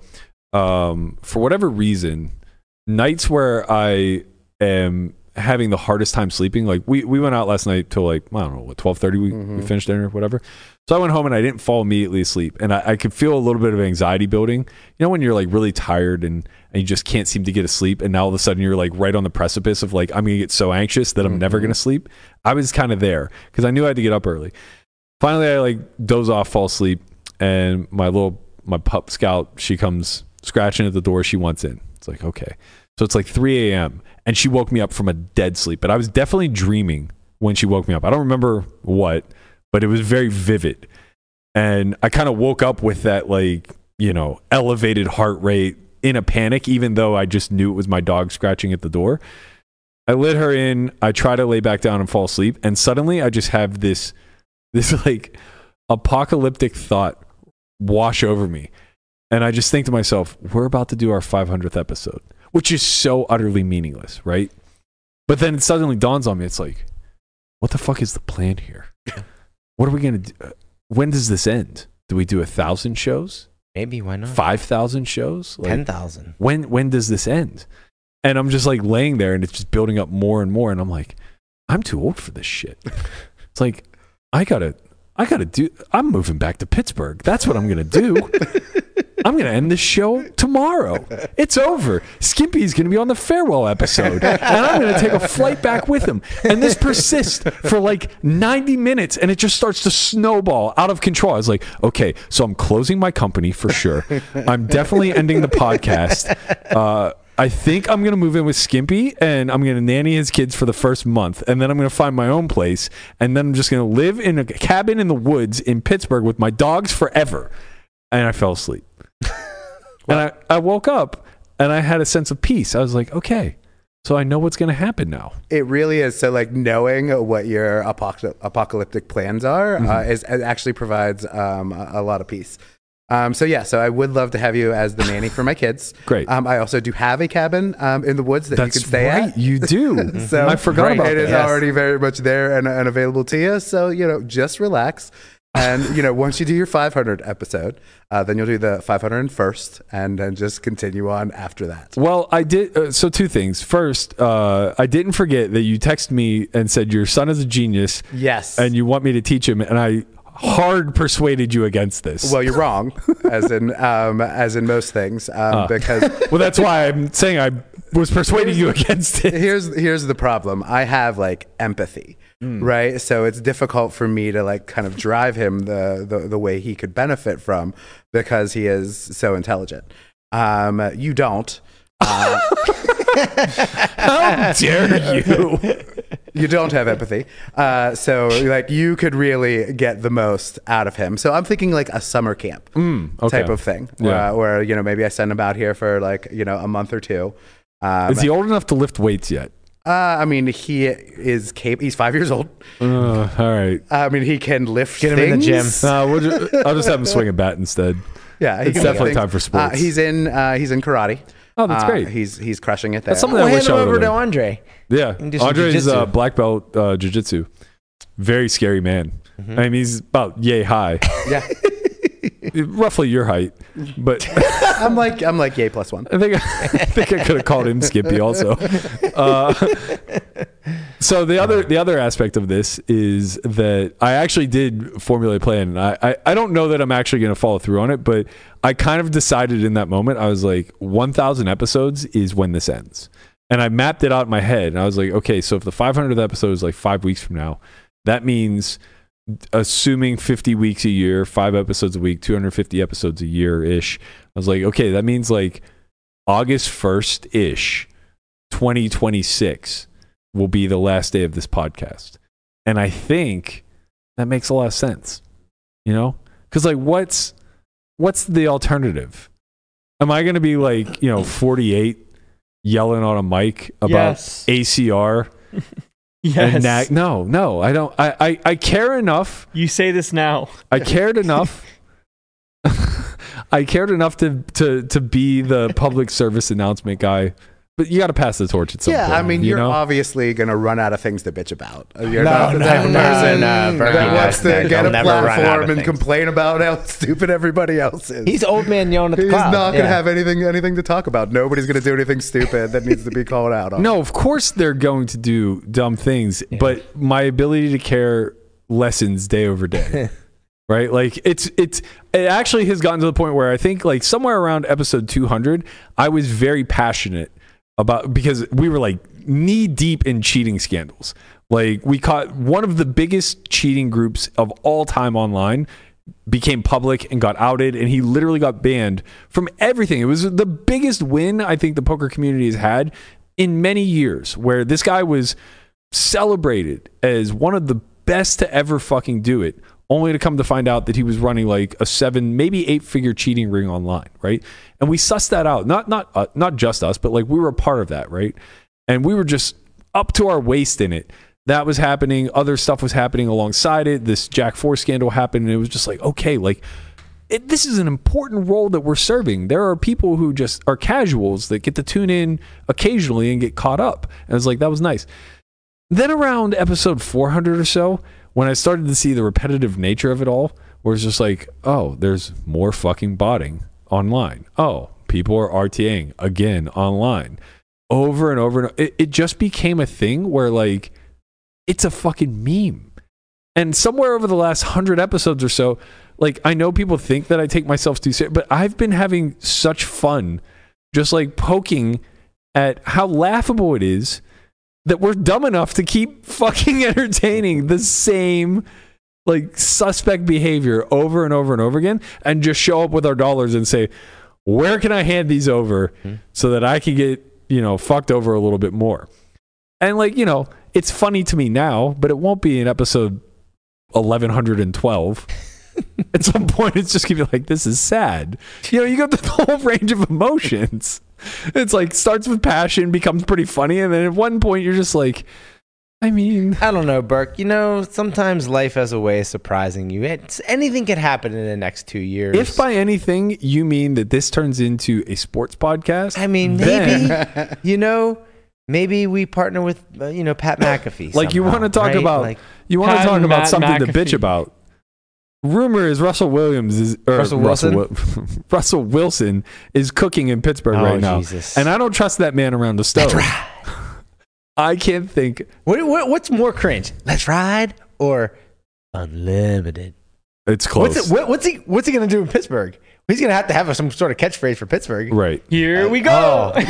um, for whatever reason, nights where I am having the hardest time sleeping, like we, we went out last night till like, I don't know, what, twelve thirty, we, we finished dinner, whatever. So I went home and I didn't fall immediately asleep. And I, I could feel a little bit of anxiety building. You know, when you're like really tired and, and you just can't seem to get to sleep. And now all of a sudden you're like right on the precipice of like, I'm going to get so anxious that I'm never going to sleep. I was kind of there because I knew I had to get up early. Finally, I like doze off, fall asleep. And my little, my pup Scout, she comes scratching at the door. She wants in. It's like, okay. So it's like three a.m. and she woke me up from a dead sleep. But I was definitely dreaming when she woke me up. I don't remember what, but it was very vivid. And I kind of woke up with that, like, you know, elevated heart rate in a panic, even though I just knew it was my dog scratching at the door. I lit her in. I try to lay back down and fall asleep. And suddenly I just have this, this like apocalyptic thought wash over me. And I just think to myself, we're about to do our five hundredth episode, which is so utterly meaningless, right? But then it suddenly dawns on me. It's like, what the fuck is the plan here? What are we going to do? When does this end? Do we do a thousand shows? Maybe, why not? Five thousand shows? Like, ten thousand. when when does this end? And I'm just like laying there and it's just building up more and more. And I'm like, I'm too old for this shit. It's like, I gotta, I gotta do, I'm moving back to Pittsburgh. That's what I'm gonna do. I'm going to end this show tomorrow. It's over. Skimpy's going to be on the farewell episode. And I'm going to take a flight back with him. And this persists for like ninety minutes. And it just starts to snowball out of control. I was like, okay, so I'm closing my company for sure. I'm definitely ending the podcast. Uh, I think I'm going to move in with Skimpy and I'm going to nanny his kids for the first month. And then I'm going to find my own place. And then I'm just going to live in a cabin in the woods in Pittsburgh with my dogs forever. And I fell asleep. And I, I woke up and I had a sense of peace. I was like, okay, so I know what's going to happen now. It really is. So, like, knowing what your apoc- apocalyptic plans are Mm-hmm. uh, is it actually provides um, a, a lot of peace. Um, so yeah, so I would love to have you as the nanny for my kids. Great. Um, I also do have a cabin um, in the woods that That's you can stay right. at. You do. So I forgot about it that. is Yes. already very much there and, and available to you. So you know, just relax. And you know, once you do your five hundred episode, uh, then you'll do the five hundred first, and then just continue on after that. Well, I did. Uh, so two things. First, uh, I didn't forget that you texted me and said your son is a genius, Yes. and you want me to teach him, and I hard persuaded you against this. Well, you're wrong, as in um, as in most things, um, Uh. because well, that's why I'm saying I was persuading you against it. here's here's the problem. I have like empathy, right? So it's difficult for me to like kind of drive him the the, the way he could benefit from because he is so intelligent. Um, you don't. Uh, How dare you? you don't have empathy. Uh, so like you could really get the most out of him. So I'm thinking like a summer camp Mm, okay. type of thing, Yeah. uh, where you know maybe I send him out here for like you know a month or two. Um, Is he old enough to lift weights yet? uh, I mean, he is cap- He's five years old. Uh, all right. I mean, he can lift. Get him in the gym. things. No, we'll ju- I'll just have him swing a bat instead. Yeah, he It's can definitely lift time for things. sports. Uh, he's in. Uh, he's in karate. Oh, that's Uh, great. He's he's crushing it there. That's something We'll I hand wish him I over would've to learned. Andre. Yeah, can do some Andre's jiu-jitsu. uh, black belt uh, jiu-jitsu. Very scary man. I mean, he's about yay high, yeah, roughly your height. But I'm like I'm like yay plus one. I think I think I could have called him Skippy also. Uh, so the other the other aspect of this is that I actually did formulate a plan. And I, I I don't know that I'm actually going to follow through on it, but I kind of decided in that moment. I was like, one thousand episodes is when this ends, and I mapped it out in my head. And I was like, okay, so if the five hundredth episode is like five weeks from now, that means, assuming fifty weeks a year, five episodes a week, two hundred fifty episodes a year ish. I was like, okay, that means like August first ish, twenty twenty-six will be the last day of this podcast. And I think that makes a lot of sense, you know? Because like, what's, what's the alternative? Am I going to be like, you know, forty-eight yelling on a mic about Yes. A C R? Yes. And nag- no, no, I don't. I, I, I care enough. You say this now. I cared enough. I cared enough to, to, to be the public service announcement guy. But you got to pass the torch at some Yeah, point. I mean, you you're know? obviously gonna run out of things to bitch about. You're No, not the no, type of no, person no, Berkey, that wants no, to no, get they'll a never run out of platform and things. complain about how stupid everybody else is. He's old man yelling at the He's cloud. not gonna Yeah. have anything anything to talk about. Nobody's gonna do anything stupid that needs to be called out on. No, of course they're going to do dumb things, but my ability to care lessens day over day. Right? Like it's it's it actually has gotten to the point where I think like somewhere around episode two hundred, I was very passionate about, because we were like knee deep in cheating scandals. Like we caught one of the biggest cheating groups of all time online became public and got outed, and he literally got banned from everything. It was the biggest win I think the poker community has had in many years, where this guy was celebrated as one of the best to ever fucking do it, only to come to find out that he was running like a seven, maybe eight figure cheating ring online, right? And we sussed that out. Not not uh, not just us, but like we were a part of that, right? And we were just up to our waist in it. That was happening. Other stuff was happening alongside it. This Jack four scandal happened, and it was just like, okay, like it, this is an important role that we're serving. There are people who just are casuals that get to tune in occasionally and get caught up. And it's like, that was nice. Then around episode four hundred or so, when I started to see the repetitive nature of it all, where it's just like, oh, there's more fucking botting online. Oh, people are RTAing again online. Over and over and over. It, it just became a thing where like, it's a fucking meme. And somewhere over the last hundred episodes or so, like I know people think that I take myself too serious, but I've been having such fun just like poking at how laughable it is that we're dumb enough to keep fucking entertaining the same like suspect behavior over and over and over again, and just show up with our dollars and say, where can I hand these over so that I can get, you know, fucked over a little bit more? And like, you know, it's funny to me now, but it won't be in episode eleven twelve. At some point, it's just gonna be like, this is sad. You know, you got the whole range of emotions. It's like starts with passion, becomes pretty funny, and then at one point you're just like, I mean, I don't know, Burke. You know, sometimes life has a way of surprising you. It's, anything can happen in the next two years. if by anything you mean that this turns into a sports podcast, I mean, then- maybe, you know, maybe we partner with, uh, you know, Pat McAfee. like you somehow, want to talk right? about, Like, you want to Pat talk and about Matt something to McAfee. bitch about. Rumor is Russell Williams is or Russell Russell, Wilson? Wil- Russell Wilson is cooking in Pittsburgh Oh, right now, Jesus. and I don't trust that man around the stove. I can't think. what, what, what's more cringe? Let's ride or unlimited? It's close, What's, it, what, what's he What's he gonna do in Pittsburgh? He's gonna have to have some sort of catchphrase for Pittsburgh. right? Here we go. Oh,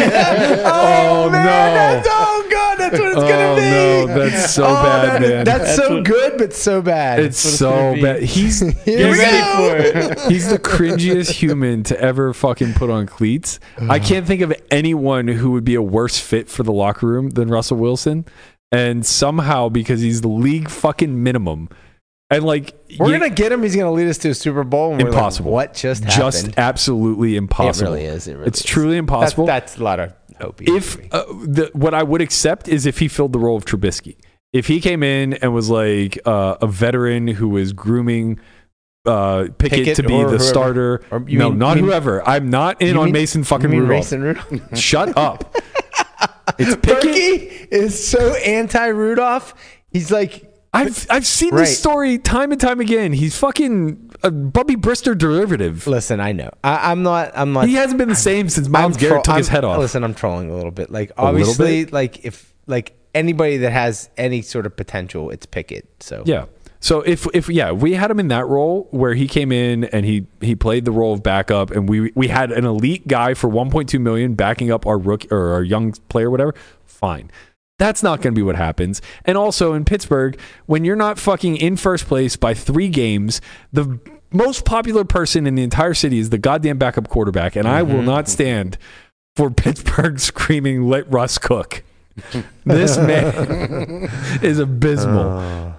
oh, Oh, man, no. That's, oh god, that's what it's Oh, gonna be. no, that's so bad, that is- man. That's, That's so what- good, but so bad. It's what it's so gonna be. bad. He's Here Get we ready go. for it. he's the cringiest human to ever fucking put on cleats. I can't think of anyone who would be a worse fit for the locker room than Russell Wilson. And somehow, because he's the league fucking minimum, and like We're you- gonna get him. He's gonna lead us to a Super Bowl. And we're Impossible. Like, what just happened? just absolutely impossible. It really is. It really it's is. truly impossible. That's, that's a lot of hope. if uh, the, what I would accept is if he filled the role of Trubisky. If he came in and was like uh, a veteran who was grooming uh, Pickett, Pickett to be or the whoever. starter. Or you no, mean- not you mean- whoever. I'm not in You on mean- Mason fucking you mean Rudolph. Mason Rudolph? Shut up. It's Pickett. Berkey is so anti Rudolph. He's like, I've I've seen Right. this story time and time again. He's fucking a Bubby Brister derivative. listen, I know. I, I'm not. I'm not. He hasn't been the same since Miles I'm Garrett tro- took his I'm- head off. Listen, I'm trolling a little bit. Like A little obviously, bit? like if like anybody that has any sort of potential, it's Pickett. So Yeah. So if if yeah, we had him in that role where he came in and he he played the role of backup, and we we had an elite guy for one point two million backing up our rookie or our young player, whatever. Fine. That's not going to be what happens. And also in Pittsburgh, when you're not fucking in first place by three games, the most popular person in the entire city is the goddamn backup quarterback, and I will not stand for Pittsburgh screaming, "Let Russ cook." This man is abysmal.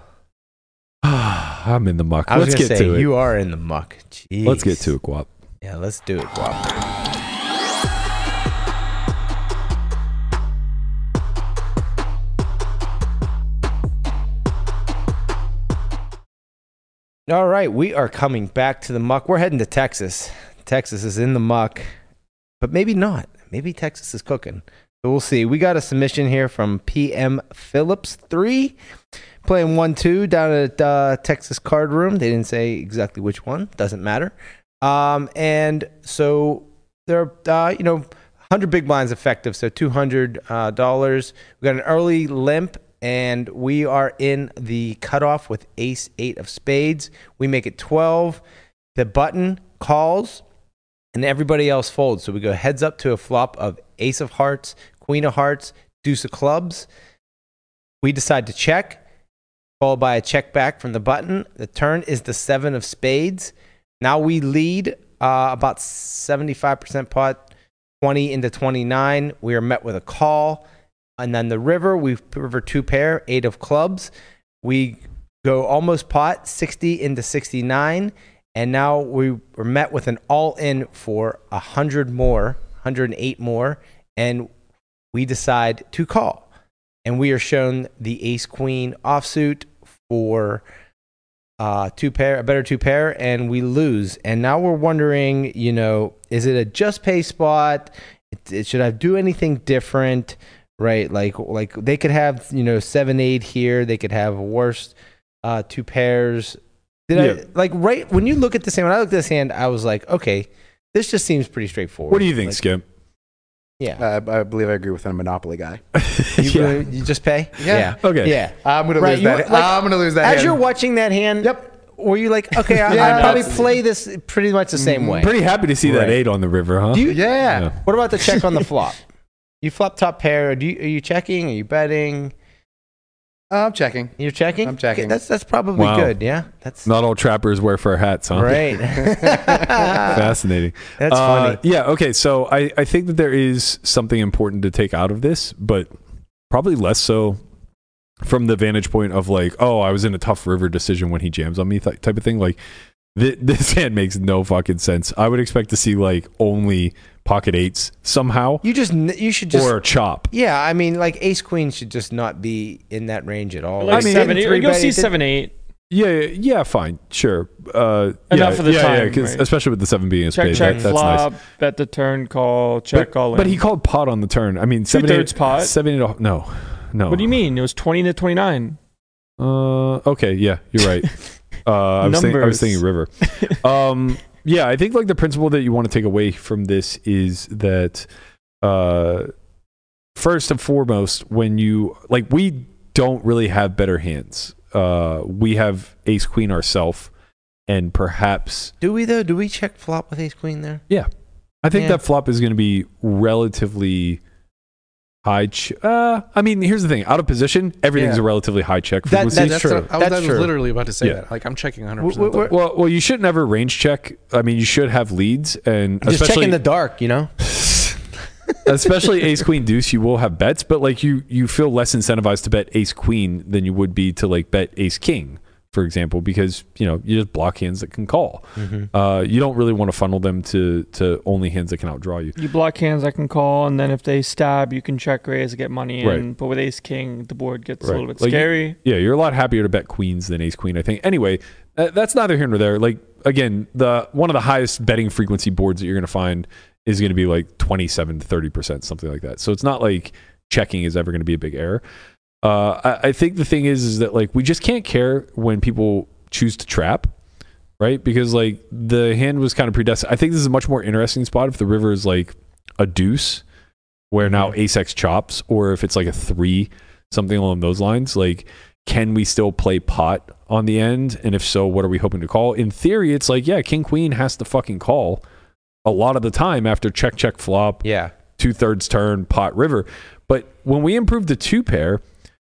I'm in the muck. I was Let's gonna get say to it. you are in the muck. Jeez. Let's get to it, Guap. Yeah, let's do it, Guap. All right, we are coming back to the muck. We're heading to Texas. Texas is in the muck, but maybe not. Maybe Texas is cooking. So we'll see. We got a submission here from P M Phillips three, playing one two down at uh, Texas Card Room. They didn't say exactly which one. Doesn't matter. Um, and so they're, uh, you know, one hundred big blinds effective, so two hundred dollars. Uh, we got an early limp, and we are in the cutoff with ace eight of spades. We make it twelve. The button calls, and everybody else folds. So we go heads up to a flop of ace of hearts, queen of hearts, deuce of clubs. We decide to check, followed by a check back from the button. The turn is the seven of spades. Now we lead uh, about seventy-five percent pot, twenty into twenty-nine. We are met with a call. And then the river, we river two pair, eight of clubs. We go almost pot, sixty into sixty-nine. And now we were met with an all-in for one hundred more, one hundred eight more. And we decide to call. And we are shown the ace-queen offsuit for uh, two pair, a better two pair, and we lose. And now we're wondering, you know, is it a just pay spot? It, it, should I do anything different? Right, like like they could have, you know, seven eight here. They could have worse uh, two pairs. Did Yeah. I like right when you look at this hand? When I looked at this hand, I was like, okay, this just seems pretty straightforward. What do you think, Like, Skip? Yeah, Uh, I believe I agree with a Monopoly guy. you, yeah. really- you just pay. Yeah. Okay. yeah. I'm gonna Right, lose you- that. like, I'm gonna lose that. As hand. you're watching that hand, Yep. were you like, okay, I, Yeah, I'd probably absolutely. play this pretty much the same way. Pretty happy to see that Right. eight on the river, huh? Do you, Yeah. Yeah. What about the check on the flop? You flop top pair. Do you, are you checking? Are you betting? I'm checking. You're checking. I'm checking. Okay, that's that's probably Wow. good. Yeah, that's Not all trappers wear fur hats, huh? right. Fascinating. That's Uh, funny. Yeah, okay. So I, I think that there is something important to take out of this, but probably less so from the vantage point of like, oh, I was in a tough river decision when he jams on me th- type of thing. Like, th- this hand makes no fucking sense. I would expect to see like only pocket eights somehow, You just n- you should just or a chop. yeah. I mean, like ace queen should just not be in that range at all. Like I mean, seven, three you'll bet, see it did- seven, eight. Yeah, yeah, yeah, fine, sure. Uh, Enough yeah, for the yeah, time, yeah, 'cause right? especially with the seven being a Check, spade, check, that, that's nice. flop, bet the turn, call, check, But, all in. but he called pot on the turn. I mean, seven Two-thirds eight, pot? Seven eight. No, no. What do you mean? It was twenty to twenty-nine. Uh, okay, yeah, you're right. Uh, I was thinking, I was thinking river. Um, yeah, I think like the principle that you want to take away from this is that, uh, first and foremost, when you like, we don't really have better hands. Uh, we have ace queen ourselves, and perhaps Do we though? Do we check flop with ace queen there? yeah, I think Yeah. that flop is going to be relatively high. Ch- uh, I mean, here's the thing: out of position, everything's Yeah. a relatively high check That- frequency. that's That's true. what- I was, That's I was true. literally about to say Yeah. that. Like, I'm checking one hundred W- percent. w- though. Well, well, you should never range check. I mean, you should have leads, and Just check especially in the dark, you know. especially ace queen deuce, you will have bets, but like you you feel less incentivized to bet ace queen than you would be to like bet ace king, for example, because you know you just block hands that can call. Mm-hmm. Uh, you don't really want to funnel them to to only hands that can outdraw you. You block hands I can call, and then if they stab, you can check raise, get money in. Right. But with ace king, the board gets Right. a little bit Like, scary. Yeah, you're a lot happier to bet queens than ace queen, I think. Anyway, uh, that's neither here nor there. Like again, the one of the highest betting frequency boards that you're going to find is going to be like twenty-seven to thirty percent, something like that. So it's not like checking is ever going to be a big error. Uh, I, I think the thing is, is that like we just can't care when people choose to trap, right? Because like the hand was kind of predestined. I think this is a much more interesting spot if the river is like a deuce, where now ace x chops, or if it's like a three, something along those lines. Like, can we still play pot on the end? And if so, what are we hoping to call? In theory, it's like, yeah, king queen has to fucking call a lot of the time after check, check, flop, Yeah. two thirds turn, pot, river. But when we improve the two pair,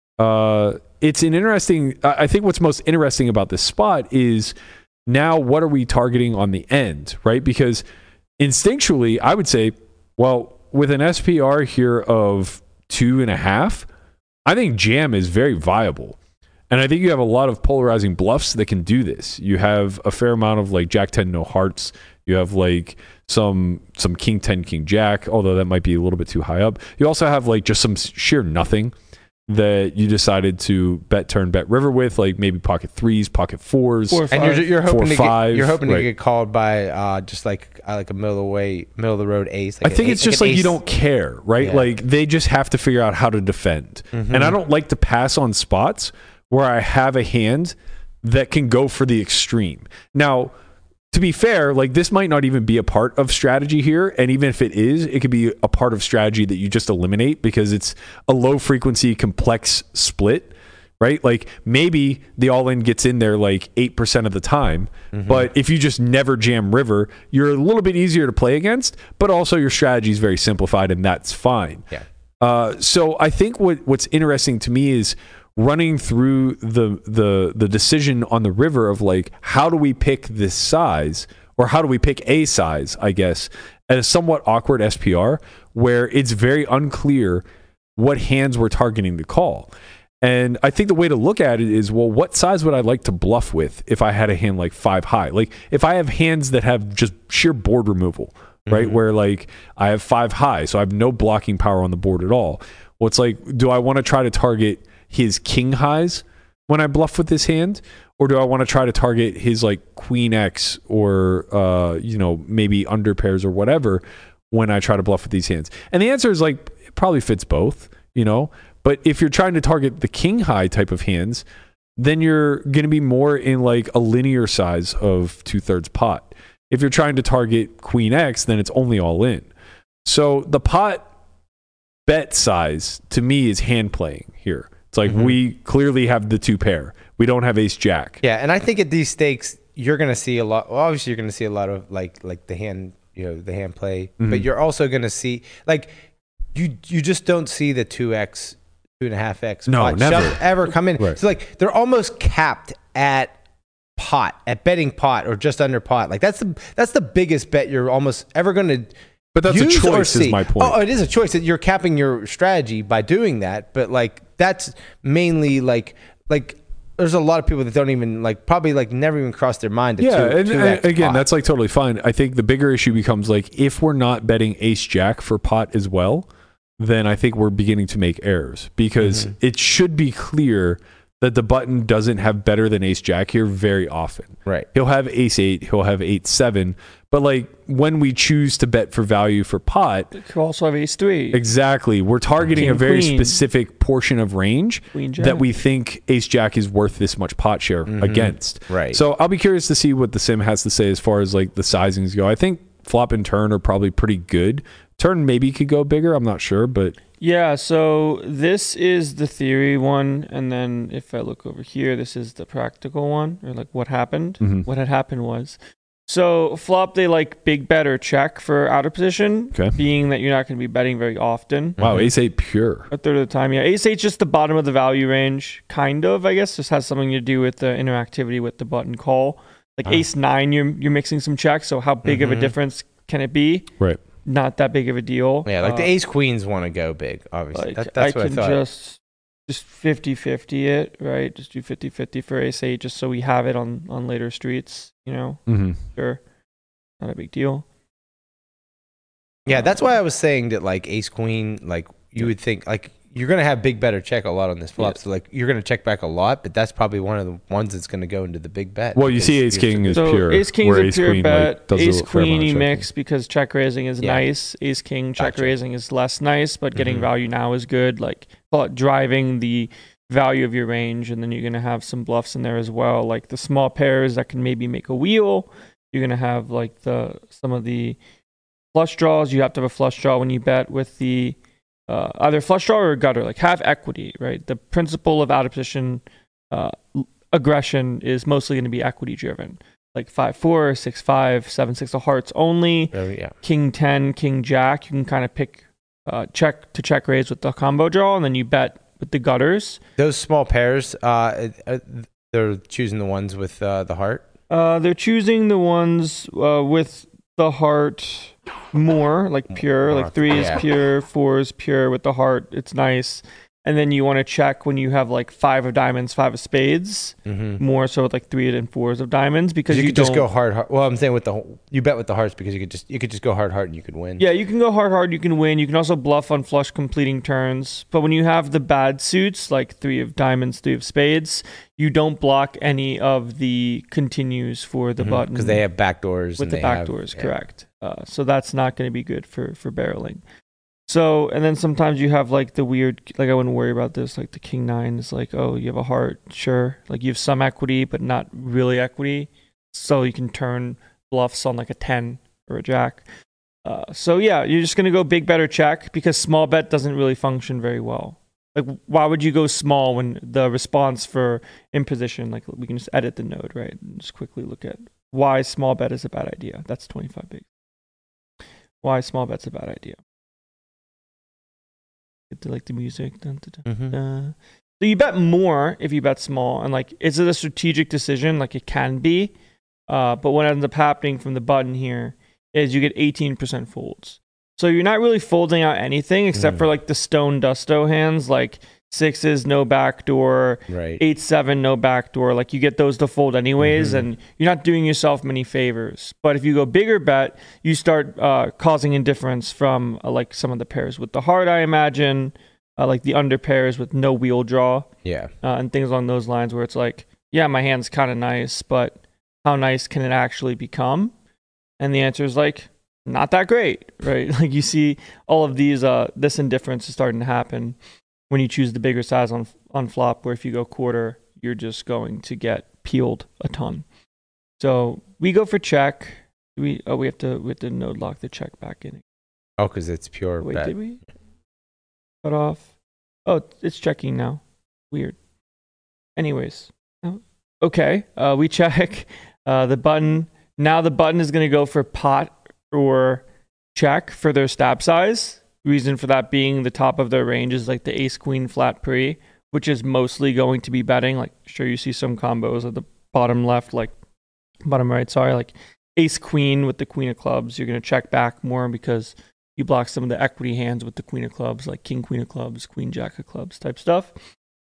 uh, it's an interesting. I I think what's most interesting about this spot is now what are we targeting on the end, right? Because instinctually, I would say, well, with an S P R here of two and a half, I think jam is very viable. And I think you have a lot of polarizing bluffs that can do this. You have a fair amount of like jack ten, no hearts. You have like some some king ten, king jack, although that might be a little bit too high up. You also have like just some sheer nothing that you decided to bet turn, bet river with, like maybe pocket threes, pocket fours. Four or And you're, five. you're hoping Four, to five, get you're hoping right. to get called by uh, just like uh, like a middle of the way, middle of the road ace. I Like think an it's ace- just an like you ace- don't care, right? Yeah. Like they just have to figure out how to defend. And I don't like to pass on spots where I have a hand that can go for the extreme. Now, to be fair, like this might not even be a part of strategy here. And even if it is, it could be a part of strategy that you just eliminate because it's a low frequency, complex split, right? Like maybe the all in gets in there like eight percent of the time. But if you just never jam river, you're a little bit easier to play against, but also your strategy is very simplified and that's fine. Yeah. Uh, so I think what what's interesting to me is running through the the the decision on the river of like how do we pick this size or how do we pick a size, I guess, at a somewhat awkward S P R where it's very unclear what hands we're targeting to call. And I think the way to look at it is, well, what size would I like to bluff with if I had a hand like five high? Like if I have hands that have just sheer board removal, right? Mm-hmm. Where like I have five high, so I have no blocking power on the board at all. Well, it's like, do I want to try to target his king highs when I bluff with this hand? Or do I want to try to target his like queen X or, uh, you know, maybe under pairs or whatever when I try to bluff with these hands? And the answer is like, it probably fits both, you know? But if you're trying to target the king high type of hands, then you're going to be more in like a linear size of two thirds pot. If you're trying to target queen X, then it's only all in. So the pot bet size to me is hand playing here. It's like Mm-hmm. we clearly have the two pair. We don't have ace jack. Yeah, and I think at these stakes you're gonna see a lot. Well, obviously, you're gonna see a lot of like like the hand, you know, the hand play. Mm-hmm. But you're also gonna see like you you just don't see the two x, two and a half x. No, pot never. shove ever come in. Right. So like they're almost capped at pot, at betting pot or just under pot. Like that's the that's the biggest bet you're almost ever gonna. But that's use a or choice is see. my point. Oh, it is a choice that you're capping your strategy by doing that. But like that's mainly like like there's a lot of people that don't even like probably like never even cross their mind. To Yeah, two, and, two and X again, pot. that's like totally fine. I think the bigger issue becomes like if we're not betting ace jack for pot as well, then I think we're beginning to make errors because Mhm. it should be clear that the button doesn't have better than ace jack here very often. right. He'll have ace eight, he'll have eight seven, but like when we choose to bet for value for pot, You could also have ace three. exactly, we're targeting King, a very queen. specific portion of range Queen jack. that we think ace jack is worth this much pot share against. Right. So I'll be curious to see what the sim has to say as far as like the sizings go. I think flop and turn are probably pretty good. Turn maybe could go bigger, I'm not sure, but Yeah, so this is the theory one, and then if I look over here, this is the practical one, or like what happened. Mhm. What had happened was, so flop they like big bet or check for out of position, Okay. being that you're not going to be betting very often. wow, Mhm. ace eight pure. A third of the time, yeah. Ace eight's just the bottom of the value range, kind of. I guess just has something to do with the interactivity with the button call. Like Ah. ace nine, you're you're mixing some checks. So how big of a Mhm. difference can it be? Right. Not that big of a deal. Yeah, like Uh, the ace queens want to go big, obviously. like that, that's I what I can thought. just just fifty-fifty it, right? Just do fifty-fifty for ace eight, just so we have it on on later streets. You know, Mm-hmm. sure, not a big deal. Yeah, that's why I was saying that like ace queen, like you would think like you're gonna have big bet or check a lot on this flop. Yeah. So like you're gonna check back a lot, but that's probably one of the ones that's gonna go into the big bet. Well, you because see ace you're king is So pure. ace king's where a ace pure queen, bet. like, does a Ace fair amount queen of you checking. mix because check raising is Yeah. nice. Ace king check Gotcha. raising is less nice, but getting Mhm. value now is good. Like but driving the value of your range, and then you're gonna have some bluffs in there as well, like the small pairs that can maybe make a wheel. You're gonna have like the some of the flush draws. You have to have a flush draw when you bet with the uh, either flush draw or gutter. Like have equity, right? The principle of out of position uh, aggression is mostly going to be equity driven. Like five four, six five, seven six of hearts only. Oh, yeah. King ten, king jack. You can kind of pick uh, check to check raise with the combo draw, and then you bet with the gutters. Those small pairs, uh, uh, they're choosing the ones with uh, the heart. Uh, they're choosing the ones uh, with the heart more, like pure. More, Like three yeah. is pure, four is pure with the heart. It's nice. And then you want to check when you have like five of diamonds, five of spades, Mm-hmm. more so with like three and fours of diamonds, because You, you, could just don't- go hard, hard. Well, I'm saying with the you bet with the hearts because you could just you could just go hard, hard, and you could win. Yeah, you can go hard, hard. You can win. You can also bluff on flush completing turns. But when you have the bad suits, like three of diamonds, three of spades, you don't block any of the continues for the button because they have backdoors with and the they back have- doors. yeah. Correct. Uh, so that's not going to be good for for barreling. So and then sometimes you have like the weird, like I wouldn't worry about this. Like the king nine is like, oh, you have a heart, sure. Like you have some equity, but not really equity. So you can turn bluffs on like a ten or a jack. Uh, so yeah, you're just gonna go big bet or check because small bet doesn't really function very well. Like why would you go small when the response for in position? Like we can just edit the node, right? And just quickly look at why small bet is a bad idea. That's twenty-five big. Why small bet's a bad idea. Get to like the music. Dun, dun, dun, Mhm. dun. So you bet more if you bet small, and like, is it a strategic decision? Like it can be, uh, but what ends up happening from the button here is you get eighteen percent folds. So you're not really folding out anything except Mm. for like the stone dusto hands, like sixes, no backdoor, Right. eight seven, no backdoor. Like you get those to fold anyways, Mhm. and you're not doing yourself many favors. But if you go bigger bet, you start uh, causing indifference from uh, like some of the pairs with the heart, I imagine, uh, like the under pairs with no wheel draw, Yeah. uh, and things along those lines where it's like, yeah, my hand's kind of nice, but how nice can it actually become? And the answer is like, not that great, right? Like you see all of these, uh, this indifference is starting to happen when you choose the bigger size on on flop, where if you go quarter, you're just going to get peeled a ton. So we go for check. We oh we have to we have to node lock the check back in. Oh, because it's pure Wait, bet. did we cut off? Oh, it's checking now. Weird. Anyways, oh, okay. Uh, we check uh, the button. Now the button is going to go for pot or check for their stab size. Reason for that being the top of their range is like the ace queen flat pre, which is mostly going to be betting. Like sure you see some combos at the bottom left, like bottom right, sorry, like ace queen with the queen of clubs. You're going to check back more because you block some of the equity hands with the queen of clubs, like king queen of clubs, queen jack of clubs type stuff.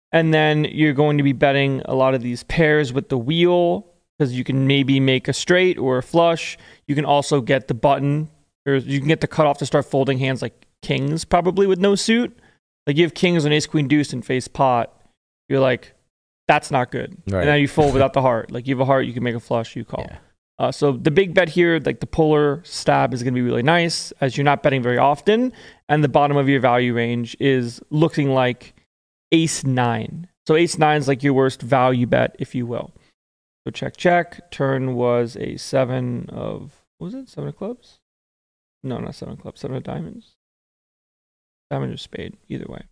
And then you're going to be betting a lot of these pairs with the wheel because you can maybe make a straight or a flush. You can also get the button, or you can get the cutoff to start folding hands like kings, probably with no suit. Like you have kings on ace, queen, deuce, and face pot. You're like, that's not good. Right. And now you fold without the heart. Like you have a heart, you can make a flush, you call. Yeah. Uh, so the big bet here, like the polar stab, is going to be really nice as you're not betting very often, and the bottom of your value range is looking like ace nine. So ace nine is like your worst value bet, if you will. So check, check. Turn was a seven of, what was it? Seven of clubs? No, not seven of clubs. Seven of diamonds. Diamond or spade, either way.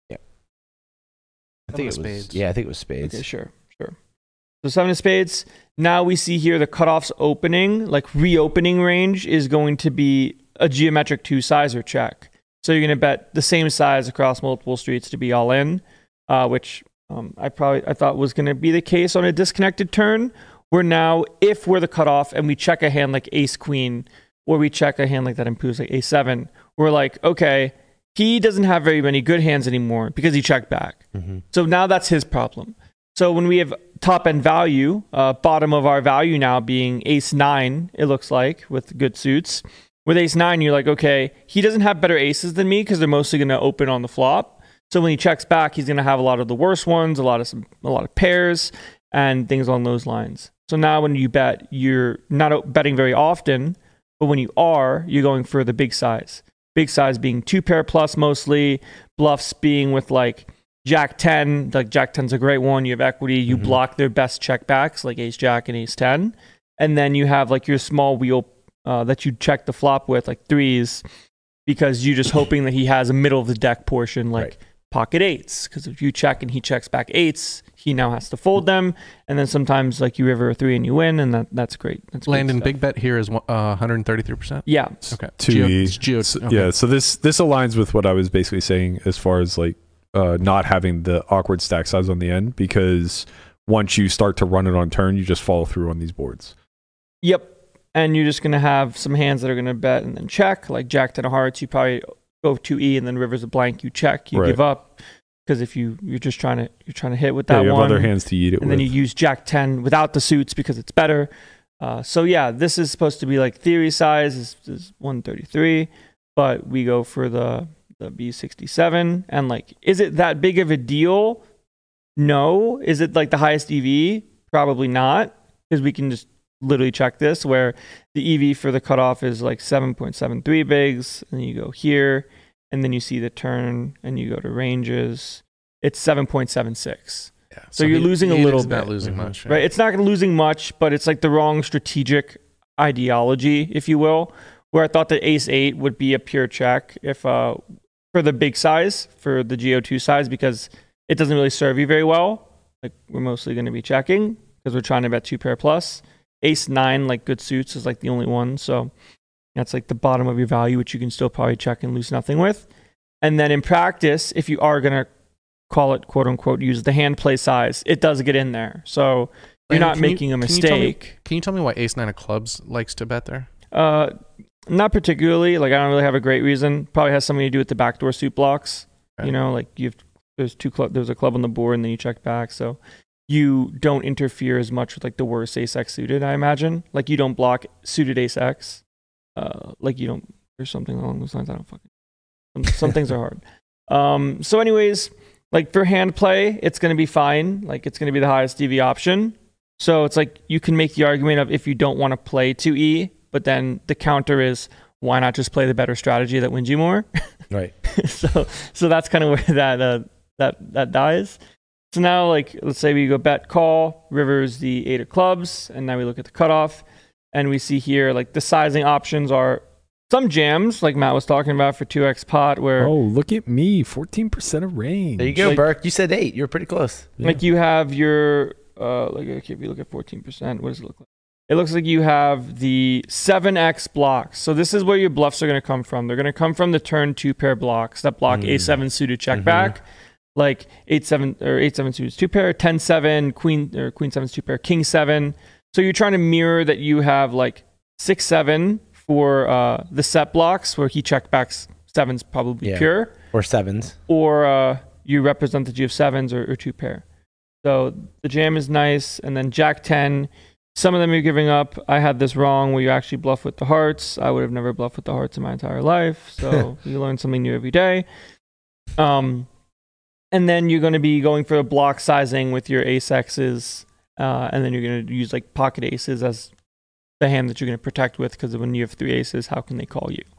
I think it was spades. Yeah, I think it was spades. Okay, sure, sure. So seven of spades. Now we see here the cutoff's opening, like reopening range is going to be a geometric two size or check. So you're going to bet the same size across multiple streets to be all in, uh, which um, I probably I thought was going to be the case on a disconnected turn. Where now, if we're the cutoff and we check a hand like ace queen, or we check a hand like that improves like ace seven, we're like, okay, he doesn't have very many good hands anymore because he checked back. Mm-hmm. So now that's his problem. So when we have top end value, uh, bottom of our value now being ace nine, it looks like, with good suits. With ace nine, you're like, okay, he doesn't have better aces than me because they're mostly going to open on the flop. So when he checks back, he's going to have a lot of the worst ones, a lot of some, a lot of pairs, and things along those lines. So now when you bet, you're not betting very often, but when you are, you're going for the big size. Big size being two pair plus mostly, bluffs being with like jack ten, like jack ten's a great one. You have equity, you Mm-hmm. block their best checkbacks like ace jack and ace ten. And then you have like your small wheel uh, that you check the flop with, like threes, because you're just hoping that he has a middle of the deck portion like Right. pocket eights. Because if you check and he checks back eights, he now has to fold them. And then sometimes like you river a three and you win, and that, that's great. That's great Landon, stuff. big bet here is uh, one hundred thirty-three percent. Yeah. Okay. two Geo- E. it's Geo- So- okay. Yeah, so this this aligns with what I was basically saying as far as like uh, not having the awkward stack size on the end, because once you start to run it on turn, you just follow through on these boards. Yep. And you're just going to have some hands that are going to bet and then check, like jack ten of hearts. You probably go two E and then rivers a blank. You check, you Right. give up, because if you you're just trying to you're trying to hit with that Yeah, you have one, other hands to eat it and with. then you use jack ten without the suits because it's better. Uh, so yeah, this is supposed to be like theory size is, is one thirty-three, but we go for the the B sixty-seven. And like, is it that big of a deal? No. Is it like the highest E V? Probably not, because we can just literally check this, where the E V for the cutoff is like seven point seven three bigs, and then you go here, and then you see the turn, and you go to ranges. It's seven point seven six. Yeah. So you're he- losing a he little is not bit. losing Mhm. much. Right? It's not going to losing much, but it's like the wrong strategic ideology, if you will, where I thought that ace eight would be a pure check if uh for the big size, for the G O two size, because it doesn't really serve you very well. Like we're mostly going to be checking because we're trying to bet two pair plus. Ace nine, like good suits, is like the only one. So that's like the bottom of your value, which you can still probably check and lose nothing with. And then in practice, if you are going to call it quote unquote use the hand play size, it does get in there. So you're Landon, not can you- making a can you tell me- mistake. Can you tell me why ace nine of clubs likes to bet there? Uh, not particularly. Like I don't really have a great reason. Probably has something to do with the backdoor suit blocks. Okay. You know, like you've there's two club there's a club on the board and then you check back, so you don't interfere as much with like the worst ace x suited. I imagine like you don't block suited ace x. Uh, like you don't. There's something along those lines. I don't fucking. Some, some things are hard. Um. So, anyways, like for hand play, it's gonna be fine. Like it's gonna be the highest D V option. So it's like you can make the argument of if you don't want to play two E, but then the counter is why not just play the better strategy that wins you more? Right. so so that's kind of where that uh, that that dies. So now, like, let's say we go bet call, rivers the eight of clubs, and now we look at the cutoff, and we see here like the sizing options are some jams, like Matt was talking about for two X pot, where Oh, look at me, fourteen percent of range. There you go, Like- Burke. You said eight. You're pretty close. like you have your uh like okay, if you look at fourteen percent, what does it look like? It looks like you have the seven X blocks. So this is where your bluffs are going to come from. They're going to come from the turn two pair blocks that block Mm. a seven suited check Mhm. back, like eight seven or eight seven suited two pair, ten seven, queen or queen seven two pair, king seven. So you're trying to mirror that you have like six seven for uh the set blocks where he check backs sevens probably Yeah. pure, Or sevens. or uh you represent that you have sevens or, or two pair. So the jam is nice, and then Jack ten. Some of them you're giving up. I had this wrong where you actually bluff with the hearts. I would have never bluffed with the hearts in my entire life. So you learn something new every day. Um, and then you're going to be going for a block sizing with your ace X's, uh, and then you're going to use like pocket aces as the hand that you're going to protect with, because when you have three aces, how can they call you?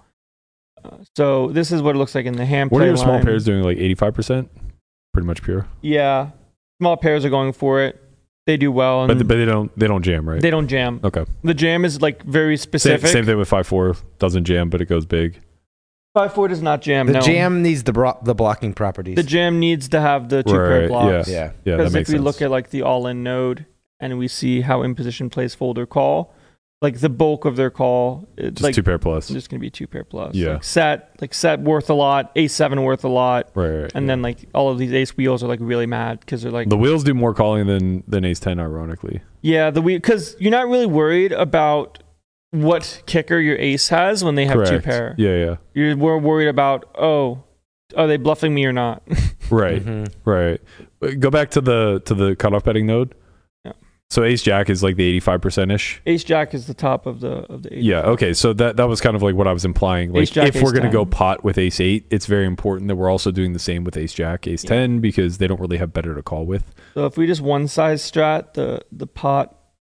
Uh, so this is what it looks like in the hand What play are your small line. pairs doing? Like eighty-five percent? Pretty much pure. Yeah, small pairs are going for it. They do well, and But, but they don't they don't jam, right? they don't jam. Okay. The jam is like very Same, specific. same thing with five four. Doesn't jam, but it goes big. Five four does not jam. The no. jam needs the bro- the blocking properties. The jam needs to have the two pair Right, blocks. yeah. yeah. Yeah, that Because if makes we sense. look at like the all-in node and we see how in position plays fold or call, like the bulk of their call, it's Just like two pair plus. just gonna be two pair plus. Yeah. Like set, like set worth a lot, ace seven worth a lot, Right, right. and then like all of these ace wheels are like really mad because they're like The wheels do more calling than than ace ten, ironically. yeah the wheel because you're not really worried about what kicker your ace has when they have two Correct. pair. Yeah, yeah. You're more worried about oh, are they bluffing me or not? Right, Mhm. right. But go back to the to the cutoff betting node. Yeah. So ace jack is like the eighty-five percent ish. Ace jack is the top of the of the ace. Yeah. Okay. So that that was kind of like what I was implying. Like Ace jack, if ace we're gonna ten. go pot with ace eight, it's very important that we're also doing the same with ace jack, ace Yeah. ten, because they don't really have better to call with. So if we just one size strat the the pot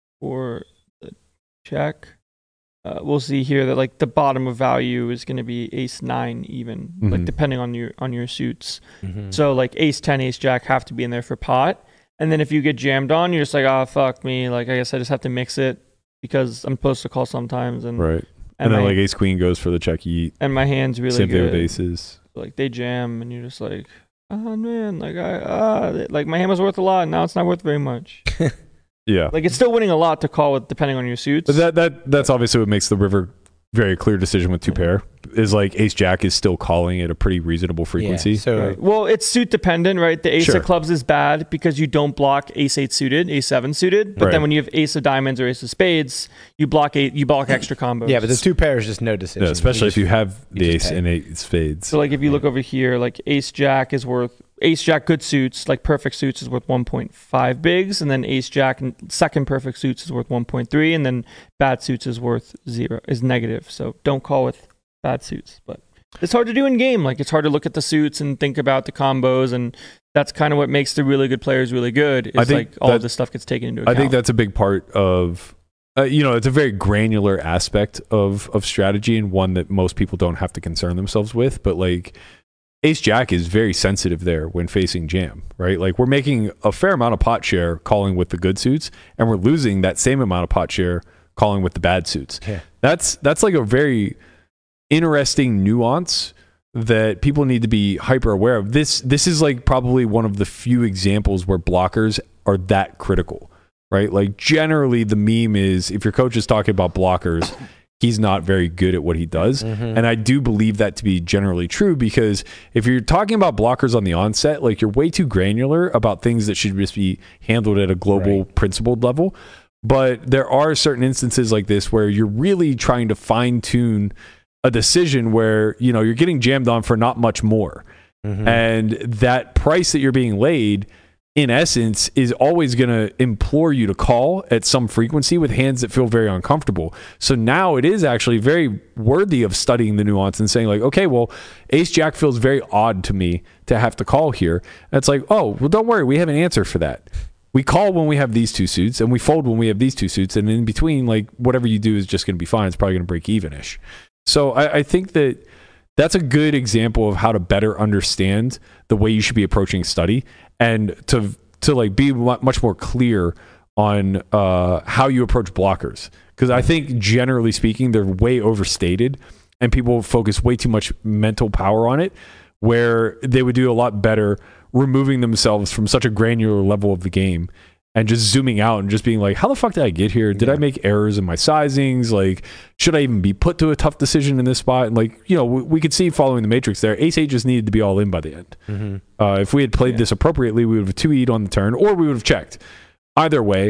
or the check, uh, we'll see here that like the bottom of value is going to be ace nine even, like Mhm. depending on your on your suits. Mhm. So like ace ten, ace jack have to be in there for pot, and then if you get jammed on, you're just like, oh fuck me, like I guess I just have to mix it because I'm supposed to call sometimes, and Right. And, and, then my, like ace queen goes for the check eat. and my hand's really Same thing good. with aces. Like they jam, and you're just like, oh man, like I ah, like my hand was worth a lot, and now it's not worth very much. Yeah. Like it's still winning a lot to call with depending on your suits. But that that that's obviously what makes the river very clear decision with two pair is like ace jack is still calling at a pretty reasonable frequency. Yeah, so Right. Well, it's suit dependent, right? The ace Sure. of clubs is bad because you don't block ace eight suited, ace seven suited. But Right. then when you have ace of diamonds or ace of spades, you block eight, you block extra combos. yeah, but the two pairs just no decision. Yeah, especially if you have you the just ace pay. and eight spades. So like if you look over here, like ace jack is worth ace jack good suits, like perfect suits is worth one point five bigs, and then ace jack and second perfect suits is worth one point three, and then bad suits is worth zero, is negative. So don't call with bad suits. But it's hard to do in game. Like it's hard to look at the suits and think about the combos, and that's kind of what makes the really good players really good. Is I think like all that- of this stuff gets taken into I account. think that's a big part of, uh, you know, it's a very granular aspect of of strategy and one that most people don't have to concern themselves with. But like, ace jack is very sensitive there when facing jam, right? Like we're making a fair amount of pot share calling with the good suits, and we're losing that same amount of pot share calling with the bad suits. Yeah. That's that's like a very interesting nuance that people need to be hyper aware of. This this is like probably one of the few examples where blockers are that critical, right? Like generally the meme is if your coach is talking about blockers, he's not very good at what he does. Mhm. And I do believe that to be generally true because if you're talking about blockers on the onset, like you're way too granular about things that should just be handled at a global Right. principled level. But there are certain instances like this where you're really trying to fine tune a decision where, you know, you're getting jammed on for not much more. Mhm. And that price that you're being laid, in essence, is always going to implore you to call at some frequency with hands that feel very uncomfortable. So now it is actually very worthy of studying the nuance and saying like, okay, well, ace jack feels very odd to me to have to call here. And it's like, oh, well, don't worry. We have an answer for that. We call when we have these two suits and we fold when we have these two suits. And in between, like whatever you do is just going to be fine. It's probably going to break even-ish. So I, I think that that's a good example of how to better understand the way you should be approaching study and to to like be mu- much more clear on uh, how you approach blockers. Because I think generally speaking, they're way overstated and people focus way too much mental power on it, where they would do a lot better removing themselves from such a granular level of the game and just zooming out and just being like, how the fuck did I get here? Did Yeah. I make errors in my sizings? Like, should I even be put to a tough decision in this spot? And like, you know, we, we could see following the matrix there, ace eight just needed to be all in by the end. Mhm. Uh, if we had played Yeah. this appropriately, we would have two E'd on the turn or we would have checked. Either way,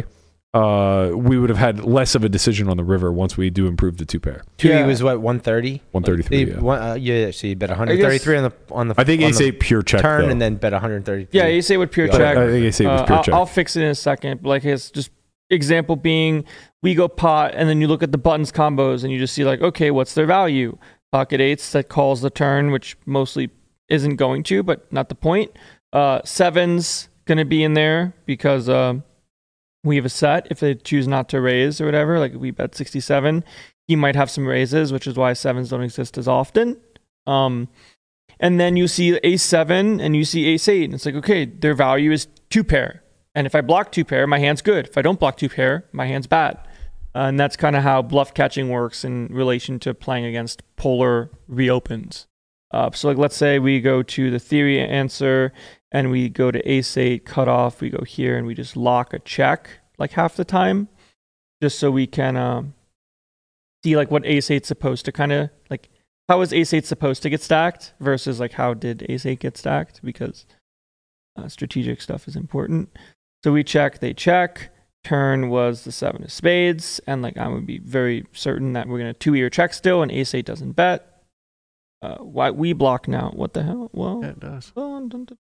uh, we would have had less of a decision on the river once we do improve the two pair. two E Yeah. was what, one thirty? one thirty-three. You- Yeah. one- uh, yeah, so you bet one thirty-three on the on the I think on ace the eight pure check turn, though. and then bet one thirty-three. Yeah, ace eight with pure Yeah. check. I think ace eight was Uh, pure I'll, check. I'll fix it in a second. But like his just example being, we go pot, and then you look at the buttons combos, and you just see like, okay, what's their value? Pocket eights that calls the turn, which mostly isn't going to, but not the point. Uh, sevens gonna be in there because um, we have a set. If they choose not to raise or whatever, like we bet sixty-seven, he might have some raises, which is why sevens don't exist as often. Um, and then you see ace seven and you see ace eight, and it's like, okay, their value is two pair. And if I block two pair, my hand's good. If I don't block two pair, my hand's bad. Uh, and that's kind of how bluff catching works in relation to playing against polar reopens. Uh, so like, let's say we go to the theory answer and we go to ace eight cutoff. We go here and we just lock a check like half the time, just so we can um, see like what ace eight's supposed to kind of like, how is ace eight supposed to get stacked versus like how did ace eight get stacked, because uh, strategic stuff is important. So we check, they check. Turn was the seven of spades, and like I would be very certain that we're gonna two-ear check still, and ace eight doesn't bet. Uh, why we block now? What the hell? Well, Yeah, it does. dun, dun, dun.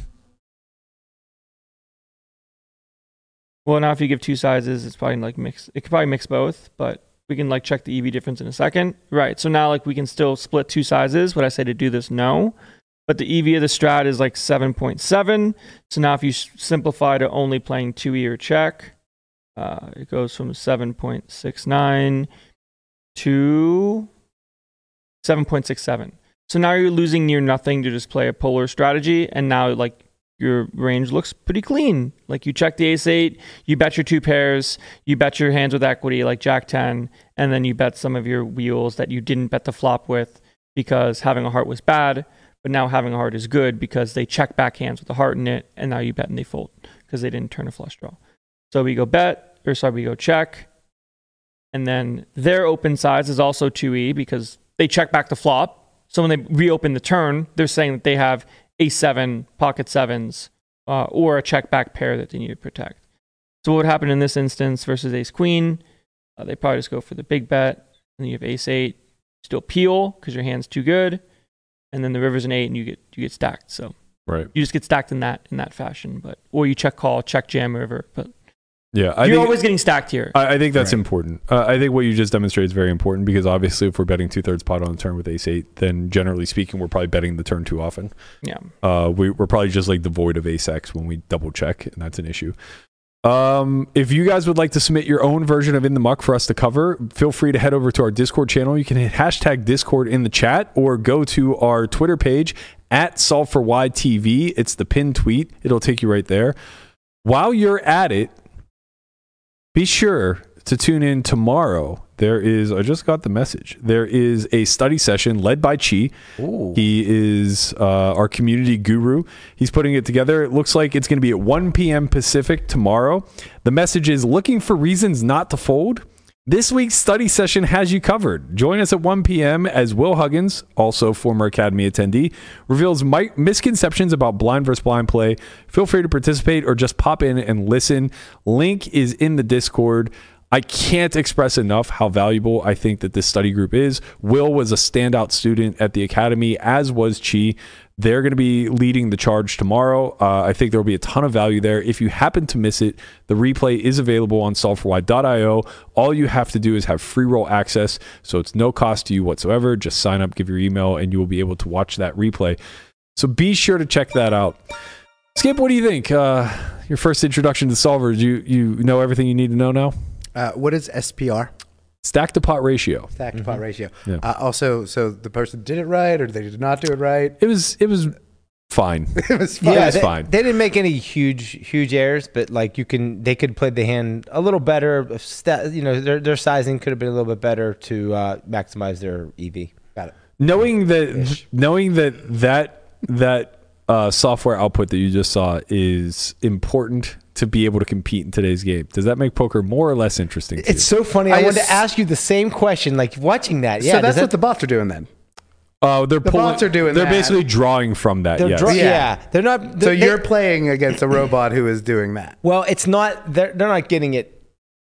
Well, now if you give two sizes, it's probably like mix. It could probably mix both, but we can like check the E V difference in a second. Right. So now like we can still split two sizes. Would I say to do this? No. But the E V of the strat is like seven point seven. So now if you s- simplify to only playing two-ear check, uh, it goes from seven point six nine to seven point six seven. So now you're losing near nothing to just play a polar strategy, and now like your range looks pretty clean. Like you check the ace eight, you bet your two pairs, you bet your hands with equity like jack ten, and then you bet some of your wheels that you didn't bet the flop with because having a heart was bad, but now having a heart is good because they check back hands with a heart in it, and now you bet and they fold because they didn't turn a flush draw. So we go bet, or sorry, we go check, and then their open size is also two E because they check back the flop. So when they reopen the turn, they're saying that they have ace seven, pocket sevens, uh, or a check back pair that they need to protect. So what would happen in this instance versus ace queen? Uh, they probably just go for the big bet, and then you have ace eight, still peel because your hand's too good, and then the river's an eight, and you get you get stacked. So Right. you just get stacked in that in that fashion, but or you check call, check jam river, but Yeah, I you're think, always getting stacked here. I, I think that's Right. important. Uh, I think what you just demonstrated is very important because obviously, if we're betting two thirds pot on the turn with ace eight, then generally speaking, we're probably betting the turn too often. Yeah. Uh, we, we're probably just like devoid of ace X when we double check, and that's an issue. Um, if you guys would like to submit your own version of In the Muck for us to cover, feel free to head over to our Discord channel. You can hit hashtag Discord in the chat or go to our Twitter page at Solve for Y T V. It's the pinned tweet. It'll take you right there. While you're at it, be sure to tune in tomorrow. There is, I just got the message. There is a study session led by Chi. Ooh. He is uh, our community guru. He's putting it together. It looks like it's going to be at one p.m. Pacific tomorrow. The message is looking for reasons not to fold. This week's study session has you covered. Join us at one p.m. as Will Huggins, also former Academy attendee, reveals mi- misconceptions about blind versus blind play. Feel free to participate or just pop in and listen. Link is in the Discord. I can't express enough how valuable I think that this study group is. Will was a standout student at the Academy, as was Chi. They're going to be leading the charge tomorrow. Uh, I think there will be a ton of value there. If you happen to miss it, the replay is available on solve for y dot io. All you have to do is have free roll access, so it's no cost to you whatsoever. Just sign up, give your email, and you will be able to watch that replay. So be sure to check that out. Skip, what do you think? Uh, your first introduction to solvers, you, you know everything you need to know now? Uh, what is S P R? Stack to pot ratio. Stack to pot ratio. Yeah. Uh, also, so the person did it right or they did not do it right? It was it was fine. It was fine. Yeah, Yeah, it's they, fine. they didn't make any huge huge errors, but like you can, they could play the hand a little better. if sta- You know, their their sizing could have been a little bit better to uh, maximize their E V. Got it. Knowing that Ish. knowing that that that uh, software output that you just saw is important to be able to compete in today's game. Does that make poker more or less interesting to It's so funny. I, I wanted ass- to ask you the same question. Like watching that, yeah. so that's does what that- the bots are doing then. you? Uh, they're the pulling, bots are doing They're that. basically drawing from that. they're Yes. draw- Yeah. yeah. they're not. So they- you're playing against a robot who is doing that. well, it's not. They're they're not getting it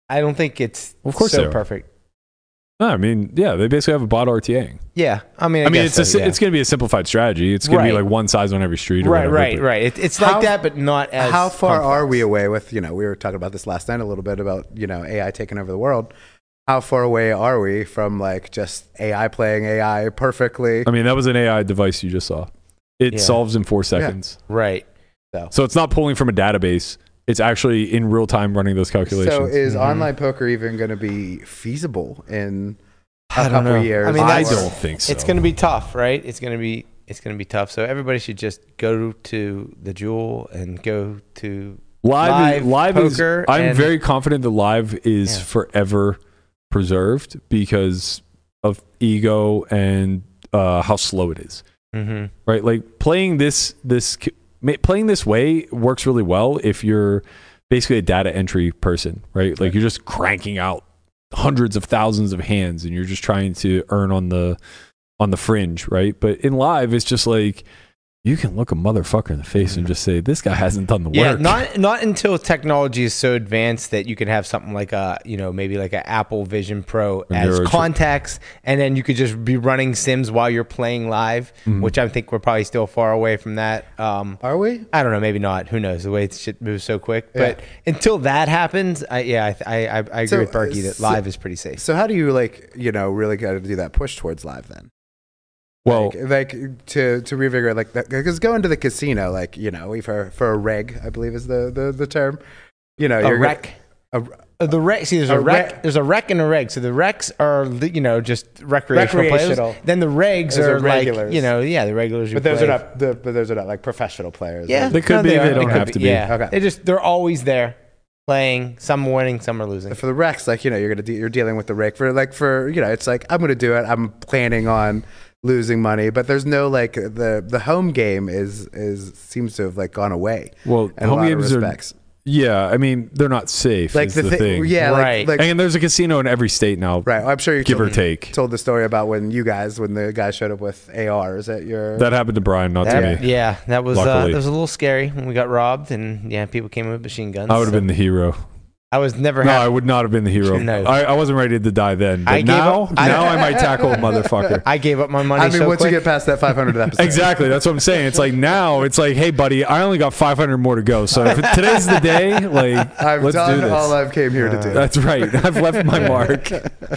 I don't think it's Of course they so are. perfect. No, I mean, yeah, they basically have a bot RTAing. Yeah, I mean, I, I mean, guess it's so, a, yeah. it's going to be a simplified strategy. It's going to be Right. like one size on every street. Or right, whatever, right, but- right. It, it's How- like that, but not as. How far are complex. we away with, you know, we were talking about this last night a little bit about, you know, A I taking over the world. How far away are we from like just A I playing A I perfectly? I mean, that was an A I device you just saw. It Yeah. solves in four seconds. Right. So it's not pulling from a database. It's actually in real time running those calculations. So is Mhm. online poker even going to be feasible in a I don't couple know. years? I mean, I that's- don't think so. It's going to be tough, right? It's going to be it's going to be tough. So everybody should just go to the Jewel and go to live. live Live, is. poker I'm and- very confident that live is Yeah. forever preserved because of ego and uh, how slow it is. Mm-hmm. Right, like playing this this ma- playing this way works really well if you're basically a data entry person, right? Like you're just cranking out hundreds of thousands of hands and you're just trying to earn on the on the fringe, right? But in live, it's just like you can look a motherfucker in the face and just say, this guy hasn't done the Yeah, work. not not until technology is so advanced that you can have something like a, you know, maybe like an Apple Vision Pro as neural- contacts, and then you could just be running Sims while you're playing live, Mhm. which I think we're probably still far away from that. Um, Are we? I don't know, maybe not. Who knows? The way shit moves so quick. Yeah. But until that happens, I, yeah, I, I, I I agree So, with Berkey that so- live is pretty safe. So how do you like, you know, really got to do that push towards live then? Well, like, like to to reinvigorate like that, because going to the casino, like, you know, for for a reg, I believe is the the, the term. You know, A you're rec. Gonna, Uh, the rec. See, there's a, A rec, rec- There's a rec and a reg. So the recs are, the- you know, just recreational, Recreational. players. Then the regs Those are, are like, regulars. you know, yeah, the regulars. a, You but those play. are not the but those are not like professional players. Yeah, Like, They could be, they are. don't could have to be. Yeah, Okay. they just they're always there, playing. Some are winning, some are losing. for the recs, like, you know, you're gonna de- you're dealing with the reg for like for you know, it's like I'm gonna do it. I'm planning on losing money, but there's no like the the home game is is seems to have like gone away. well, In a home lot of games are. respects. Yeah, I mean, they're not safe. Like is the, the, thi- thing. yeah, Right. like, like And there's a casino in every state now. right. I'm sure you Give told, or take. told the story about when you guys when the guy showed up with A Rs at your That happened to Brian, not That- to me. yeah, that was uh, Luckily. that was a little scary when we got robbed, and yeah, people came in with machine guns. I would have so been the hero. I was never. No, happy. I would not have been the hero. No. I, I wasn't ready to die then. But I gave now, up- I- now I might tackle a motherfucker. I gave up my money. I mean, so once quick. you get past that five hundred episode, Exactly. That's what I'm saying. It's like now, it's like, hey, buddy, I only got five hundred more to go. So if today's the day, like, I've let's done do this. all I've came here to do. That's right. I've left my mark.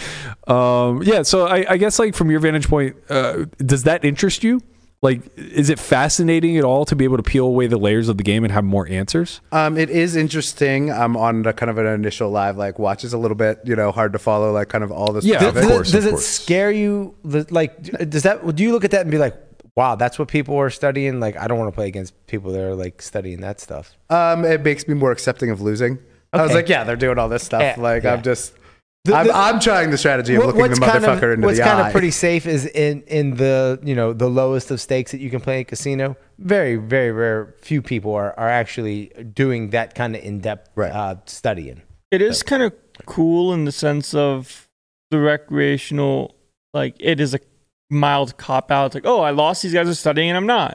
Um, yeah. So I, I guess, like, from your vantage point, uh, does that interest you? Like, is it fascinating at all to be able to peel away the layers of the game and have more answers? Um, it is interesting. I'm on the kind of an initial live like watch is a little bit, you know, hard to follow, like kind of all this. Yeah, stuff. of does, course, It, does of it course. scare you? the- Like, does that? Do you look at that and be like, "Wow, that's what people are studying"? Like, I don't want to play against people that are like studying that stuff. Um, it makes me more accepting of losing. I was Okay. like, yeah, they're doing all this stuff. Yeah, like, yeah. I'm just, The- I'm, the- I'm trying the strategy of What- looking the kind motherfucker of, into what's the kind eye. of pretty safe is in in the you know the lowest of stakes that you can play in a casino. Very very rare. Few people are are actually doing that kind of in depth Right. uh, studying. It is kind of cool in the sense of the recreational, like it is a mild cop out. It's like, oh, I lost. These guys are studying and I'm not.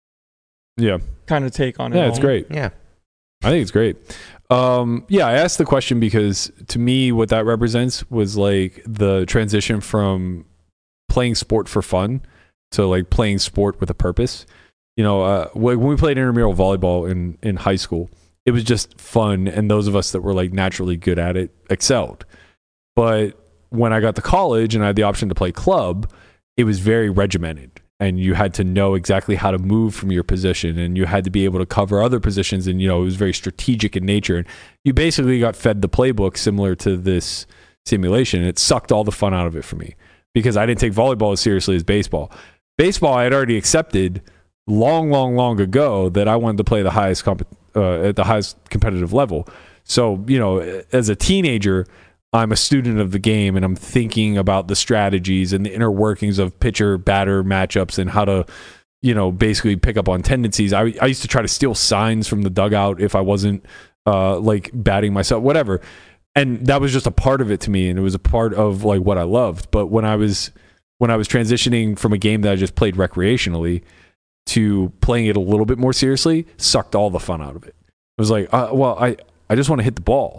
Yeah. Kind of take on it. Yeah, it's all. great. Yeah. I think it's great. Um, yeah, I asked the question because to me, what that represents was like the transition from playing sport for fun to like playing sport with a purpose. You know, uh, when we played intramural volleyball in, in high school, it was just fun. And those of us that were like naturally good at it excelled. But when I got to college and I had the option to play club, it was very regimented. And you had to know exactly how to move from your position, and you had to be able to cover other positions. And, you know, it was very strategic in nature. And you basically got fed the playbook similar to this simulation. And it sucked all the fun out of it for me because I didn't take volleyball as seriously as baseball. Baseball, I had already accepted long, long, long ago that I wanted to play the highest comp- uh, at the highest competitive level. So, you know, as a teenager, I'm a student of the game and I'm thinking about the strategies and the inner workings of pitcher batter matchups and how to, you know, basically pick up on tendencies. I, I used to try to steal signs from the dugout if I wasn't uh, like batting myself, whatever. And that was just a part of it to me. And it was a part of like what I loved. But when I was, when I was transitioning from a game that I just played recreationally to playing it a little bit more seriously, sucked all the fun out of it. It was like, uh, well, I, I just want to hit the ball.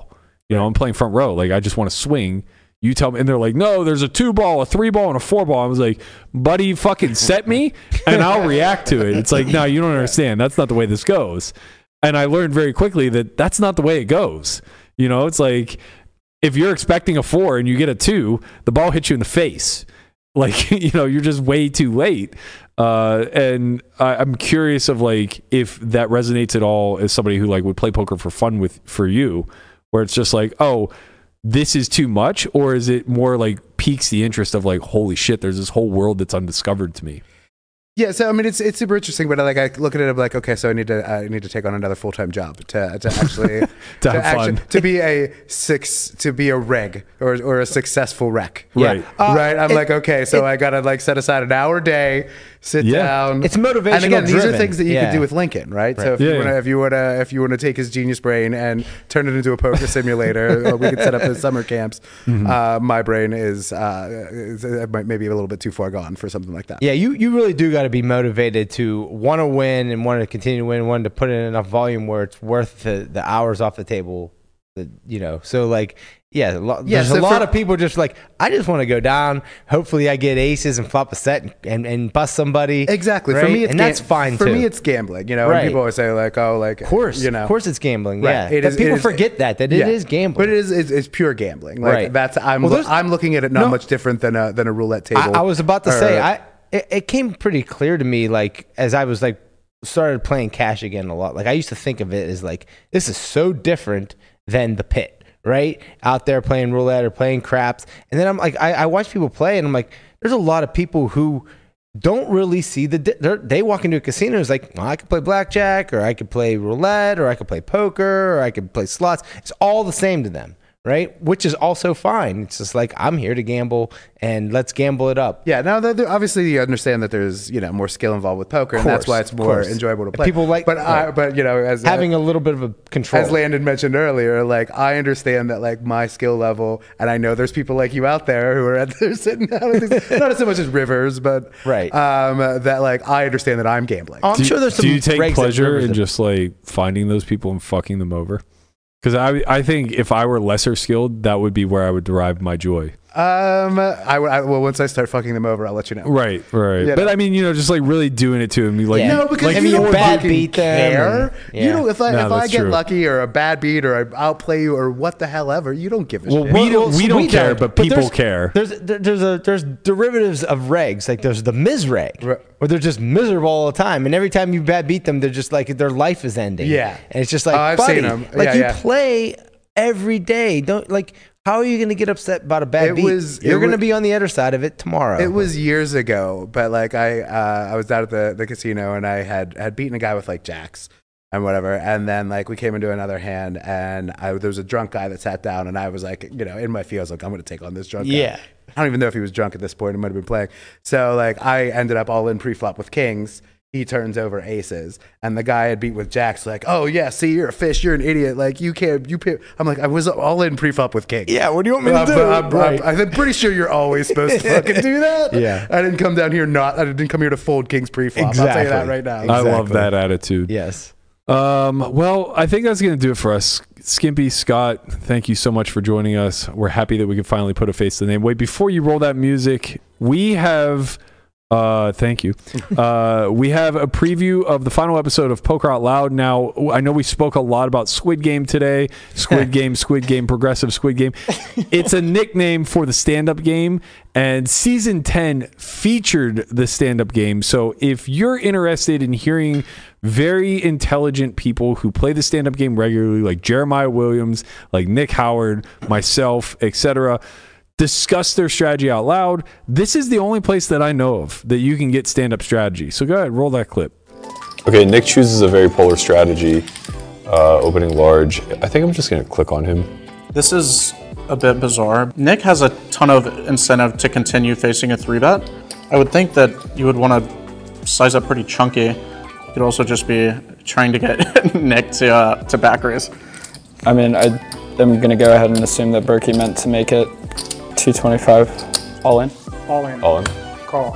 You know, I'm playing front row. Like, I just want to swing. You tell me, and they're like, no, there's a two ball, a three ball, and a four ball. I was like, buddy, fucking set me, and I'll react to it. It's like, no, you don't understand. That's not the way this goes. And I learned very quickly that that's not the way it goes. You know, it's like, if you're expecting a four and you get a two, the ball hits you in the face. Like, you know, you're just way too late. Uh, and I, I'm curious of like if that resonates at all as somebody who like would play poker for fun with for you, where it's just like, oh, this is too much, or is it more like piques the interest of like, holy shit, there's this whole world that's undiscovered to me? Yeah, so I mean, it's it's super interesting, but I, like I look at it, I'm like, okay, so I need to I need to take on another full time job to to actually to, to have actually, fun. to be a six to be a reg or or a successful rec, Right. Uh, right. I'm it- like, okay, so it- I gotta like set aside an hour a day, sit Yeah. down. It's motivational And again, these are driven. things that you Yeah. can do with Lincoln, right? So if Yeah, you wanna yeah. if you wanna if you wanna take his genius brain and turn it into a poker simulator, or we could set up his summer camps. Mm-hmm. Uh, my brain is, uh, is uh, might- maybe a little bit too far gone for something like that. Yeah, you, you really do got to be motivated to want to win and want to continue to win, want to put in enough volume where it's worth the, the hours off the table. The, you know, so like, yeah, a lot, Yeah, there's so a lot for- of people just like, I just want to go down. Hopefully, I get aces and flop a set and, and, and bust somebody. Exactly. For right? me, it's and that's gam- fine For too. me, it's gambling. You know, Right. and people always say like, "Oh, like, of course, you know, of course, it's gambling. Right. Yeah, It But is- people it is- forget that that it yeah. is gambling. But it is it's, it's pure gambling. Like Right. that's I'm Well, there's- I'm looking at it not No. much different than a than a roulette table. I, I was about to or- say, I it, it came pretty clear to me, like as I was like started playing cash again a lot. Like I used to think of it as like this is so different than the pit, right? Out there playing roulette or playing craps, and then I'm like, I, I watch people play, and I'm like, there's a lot of people who don't really see the. Di- they're- they walk into a casino, and it's like, well, I could play blackjack, or I could play roulette, or I could play poker, or I could play slots. It's all the same to them. Right, which is also fine. It's just like I'm here to gamble, and let's gamble it up. Yeah, now there- obviously you understand that there's you know more skill involved with poker, and that's course, why it's of more course. enjoyable to And play. people like- but I, right. but you know, as Having uh, a little bit of a control. as Landon mentioned earlier, like I understand that like my skill level, and I know there's people like you out there who are at there sitting down with these, not so much as Rivers, but Right. um, that like I understand that I'm gambling. Oh, I'm do, sure there's some. do you take regs that pleasure Rivers in have- just like finding those people and fucking them over? Because I, I think if I were lesser skilled, that would be where I would derive my joy. Um, I, would- I well once I start fucking them over, I'll let you know. Right, right. You But know. I mean, you know, just like really doing it to him. Like, Yeah. No, because like, If you you don't bad fucking beat them care. and- You yeah. don't. If I No, if I that's get true. lucky or a bad beat or I outplay you or what the hell ever, you don't give a well, shit. we don't, Well, we don't care, but people there's- care. There's there- there's a there's derivatives of regs. Like there's the misreg, Right. where they're just miserable all the time, and every time you bad beat them, they're just like their life is ending. Yeah. and it's just like, Oh, I've buddy, seen 'em. like Yeah, you yeah. play every day. Don't like. How are you going to get upset about a bad It beat? was- You're it going to wa- be on the other side of it tomorrow. It was years ago, but like I, uh, I was down at the, the casino and I had had beaten a guy with like jacks and whatever, and then like we came into another hand and I, there was a drunk guy that sat down and I was like, you know, in my feels like I'm going to take on this drunk guy. Yeah. I don't even know if he was drunk at this point. It might have been playing. So like I ended up all in pre-flop with kings. He turns over aces, and the guy had beat with jacks. Like, oh yeah, see, you're a fish, you're an idiot. Like you can't, you. Pay. I'm like, I was all in pre-flop with kings. Yeah, what do you want me to I'm, do? I'm, I'm, Right. I'm pretty sure you're always supposed to fucking do that. Yeah. I didn't come down here not. I didn't come here to fold kings pre-flop. I'll tell you that Exactly. right now. I love Exactly. that attitude. Yes. Um, well, I think that's going to do it for us. Skimpy, Scott, thank you so much for joining us. We're happy that we could finally put a face to the name. Wait, before you roll that music, we have... Uh, thank you. Uh, we have a preview of the final episode of Poker Out Loud. Now, I know we spoke a lot about Squid Game today. Squid Game, Squid Game, Progressive Squid Game. It's a nickname for the stand-up game, and season ten featured the stand-up game. So if you're interested in hearing very intelligent people who play the stand-up game regularly, like Jeremiah Williams, like Nick Howard, myself, et cetera, discuss their strategy out loud, this is the only place that I know of that you can get stand-up strategy. So go ahead, roll that clip. Okay, Nick chooses a very polar strategy, uh, opening large. I think I'm just going to click on him. This is a bit bizarre. Nick has a ton of incentive to continue facing a three bet. I would think that you would want to size up pretty chunky. You could also just be trying to get Nick to uh, to back raise. I mean, I am going to go ahead and assume that Berkey meant to make it two twenty-five all in. All in. All in. Call.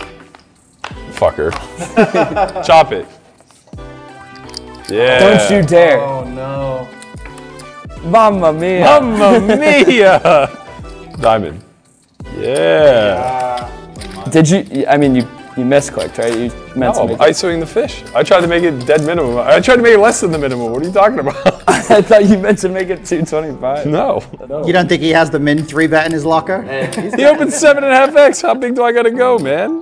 Fucker. Chop it. Yeah. Don't you dare. Oh no. Mamma mia. Mamma mia. Diamond. Yeah. Did you, I mean, you, you misclicked, right? You meant No, to I'm make it. ISOing the fish. I tried to make it dead minimum. I tried to make it less than the minimum. What are you talking about? I thought you meant to make it two twenty-five. No. You don't think he has the min three bet in his locker? He opened seven and a half X. How big do I gotta go, man?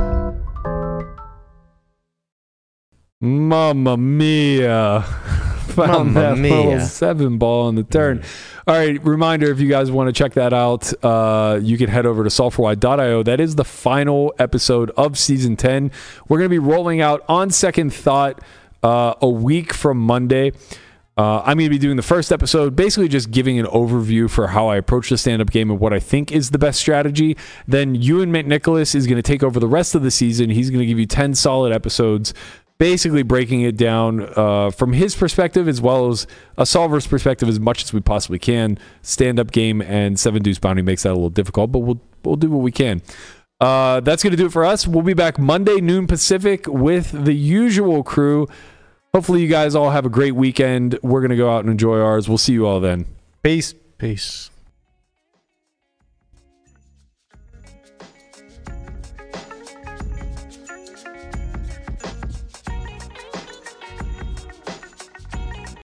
Mamma mia. Found Mamma that little mia. seven ball on the turn. All right, reminder, if you guys want to check that out, uh, you can head over to solve for why dot io. That is the final episode of season ten. We're going to be rolling out on second thought uh, a week from Monday. Uh, I'm going to be doing the first episode, basically just giving an overview for how I approach the stand-up game and what I think is the best strategy. Then Ewan McNicholas is going to take over the rest of the season. He's going to give you ten solid episodes, basically breaking it down uh, from his perspective as well as a solver's perspective as much as we possibly can. Stand-up game and Seven Deuce Bounty makes that a little difficult, but we'll we'll do what we can. Uh, that's going to do it for us. We'll be back Monday, noon Pacific, with the usual crew. Hopefully you guys all have a great weekend. We're going to go out and enjoy ours. We'll see you all then. Peace. Peace.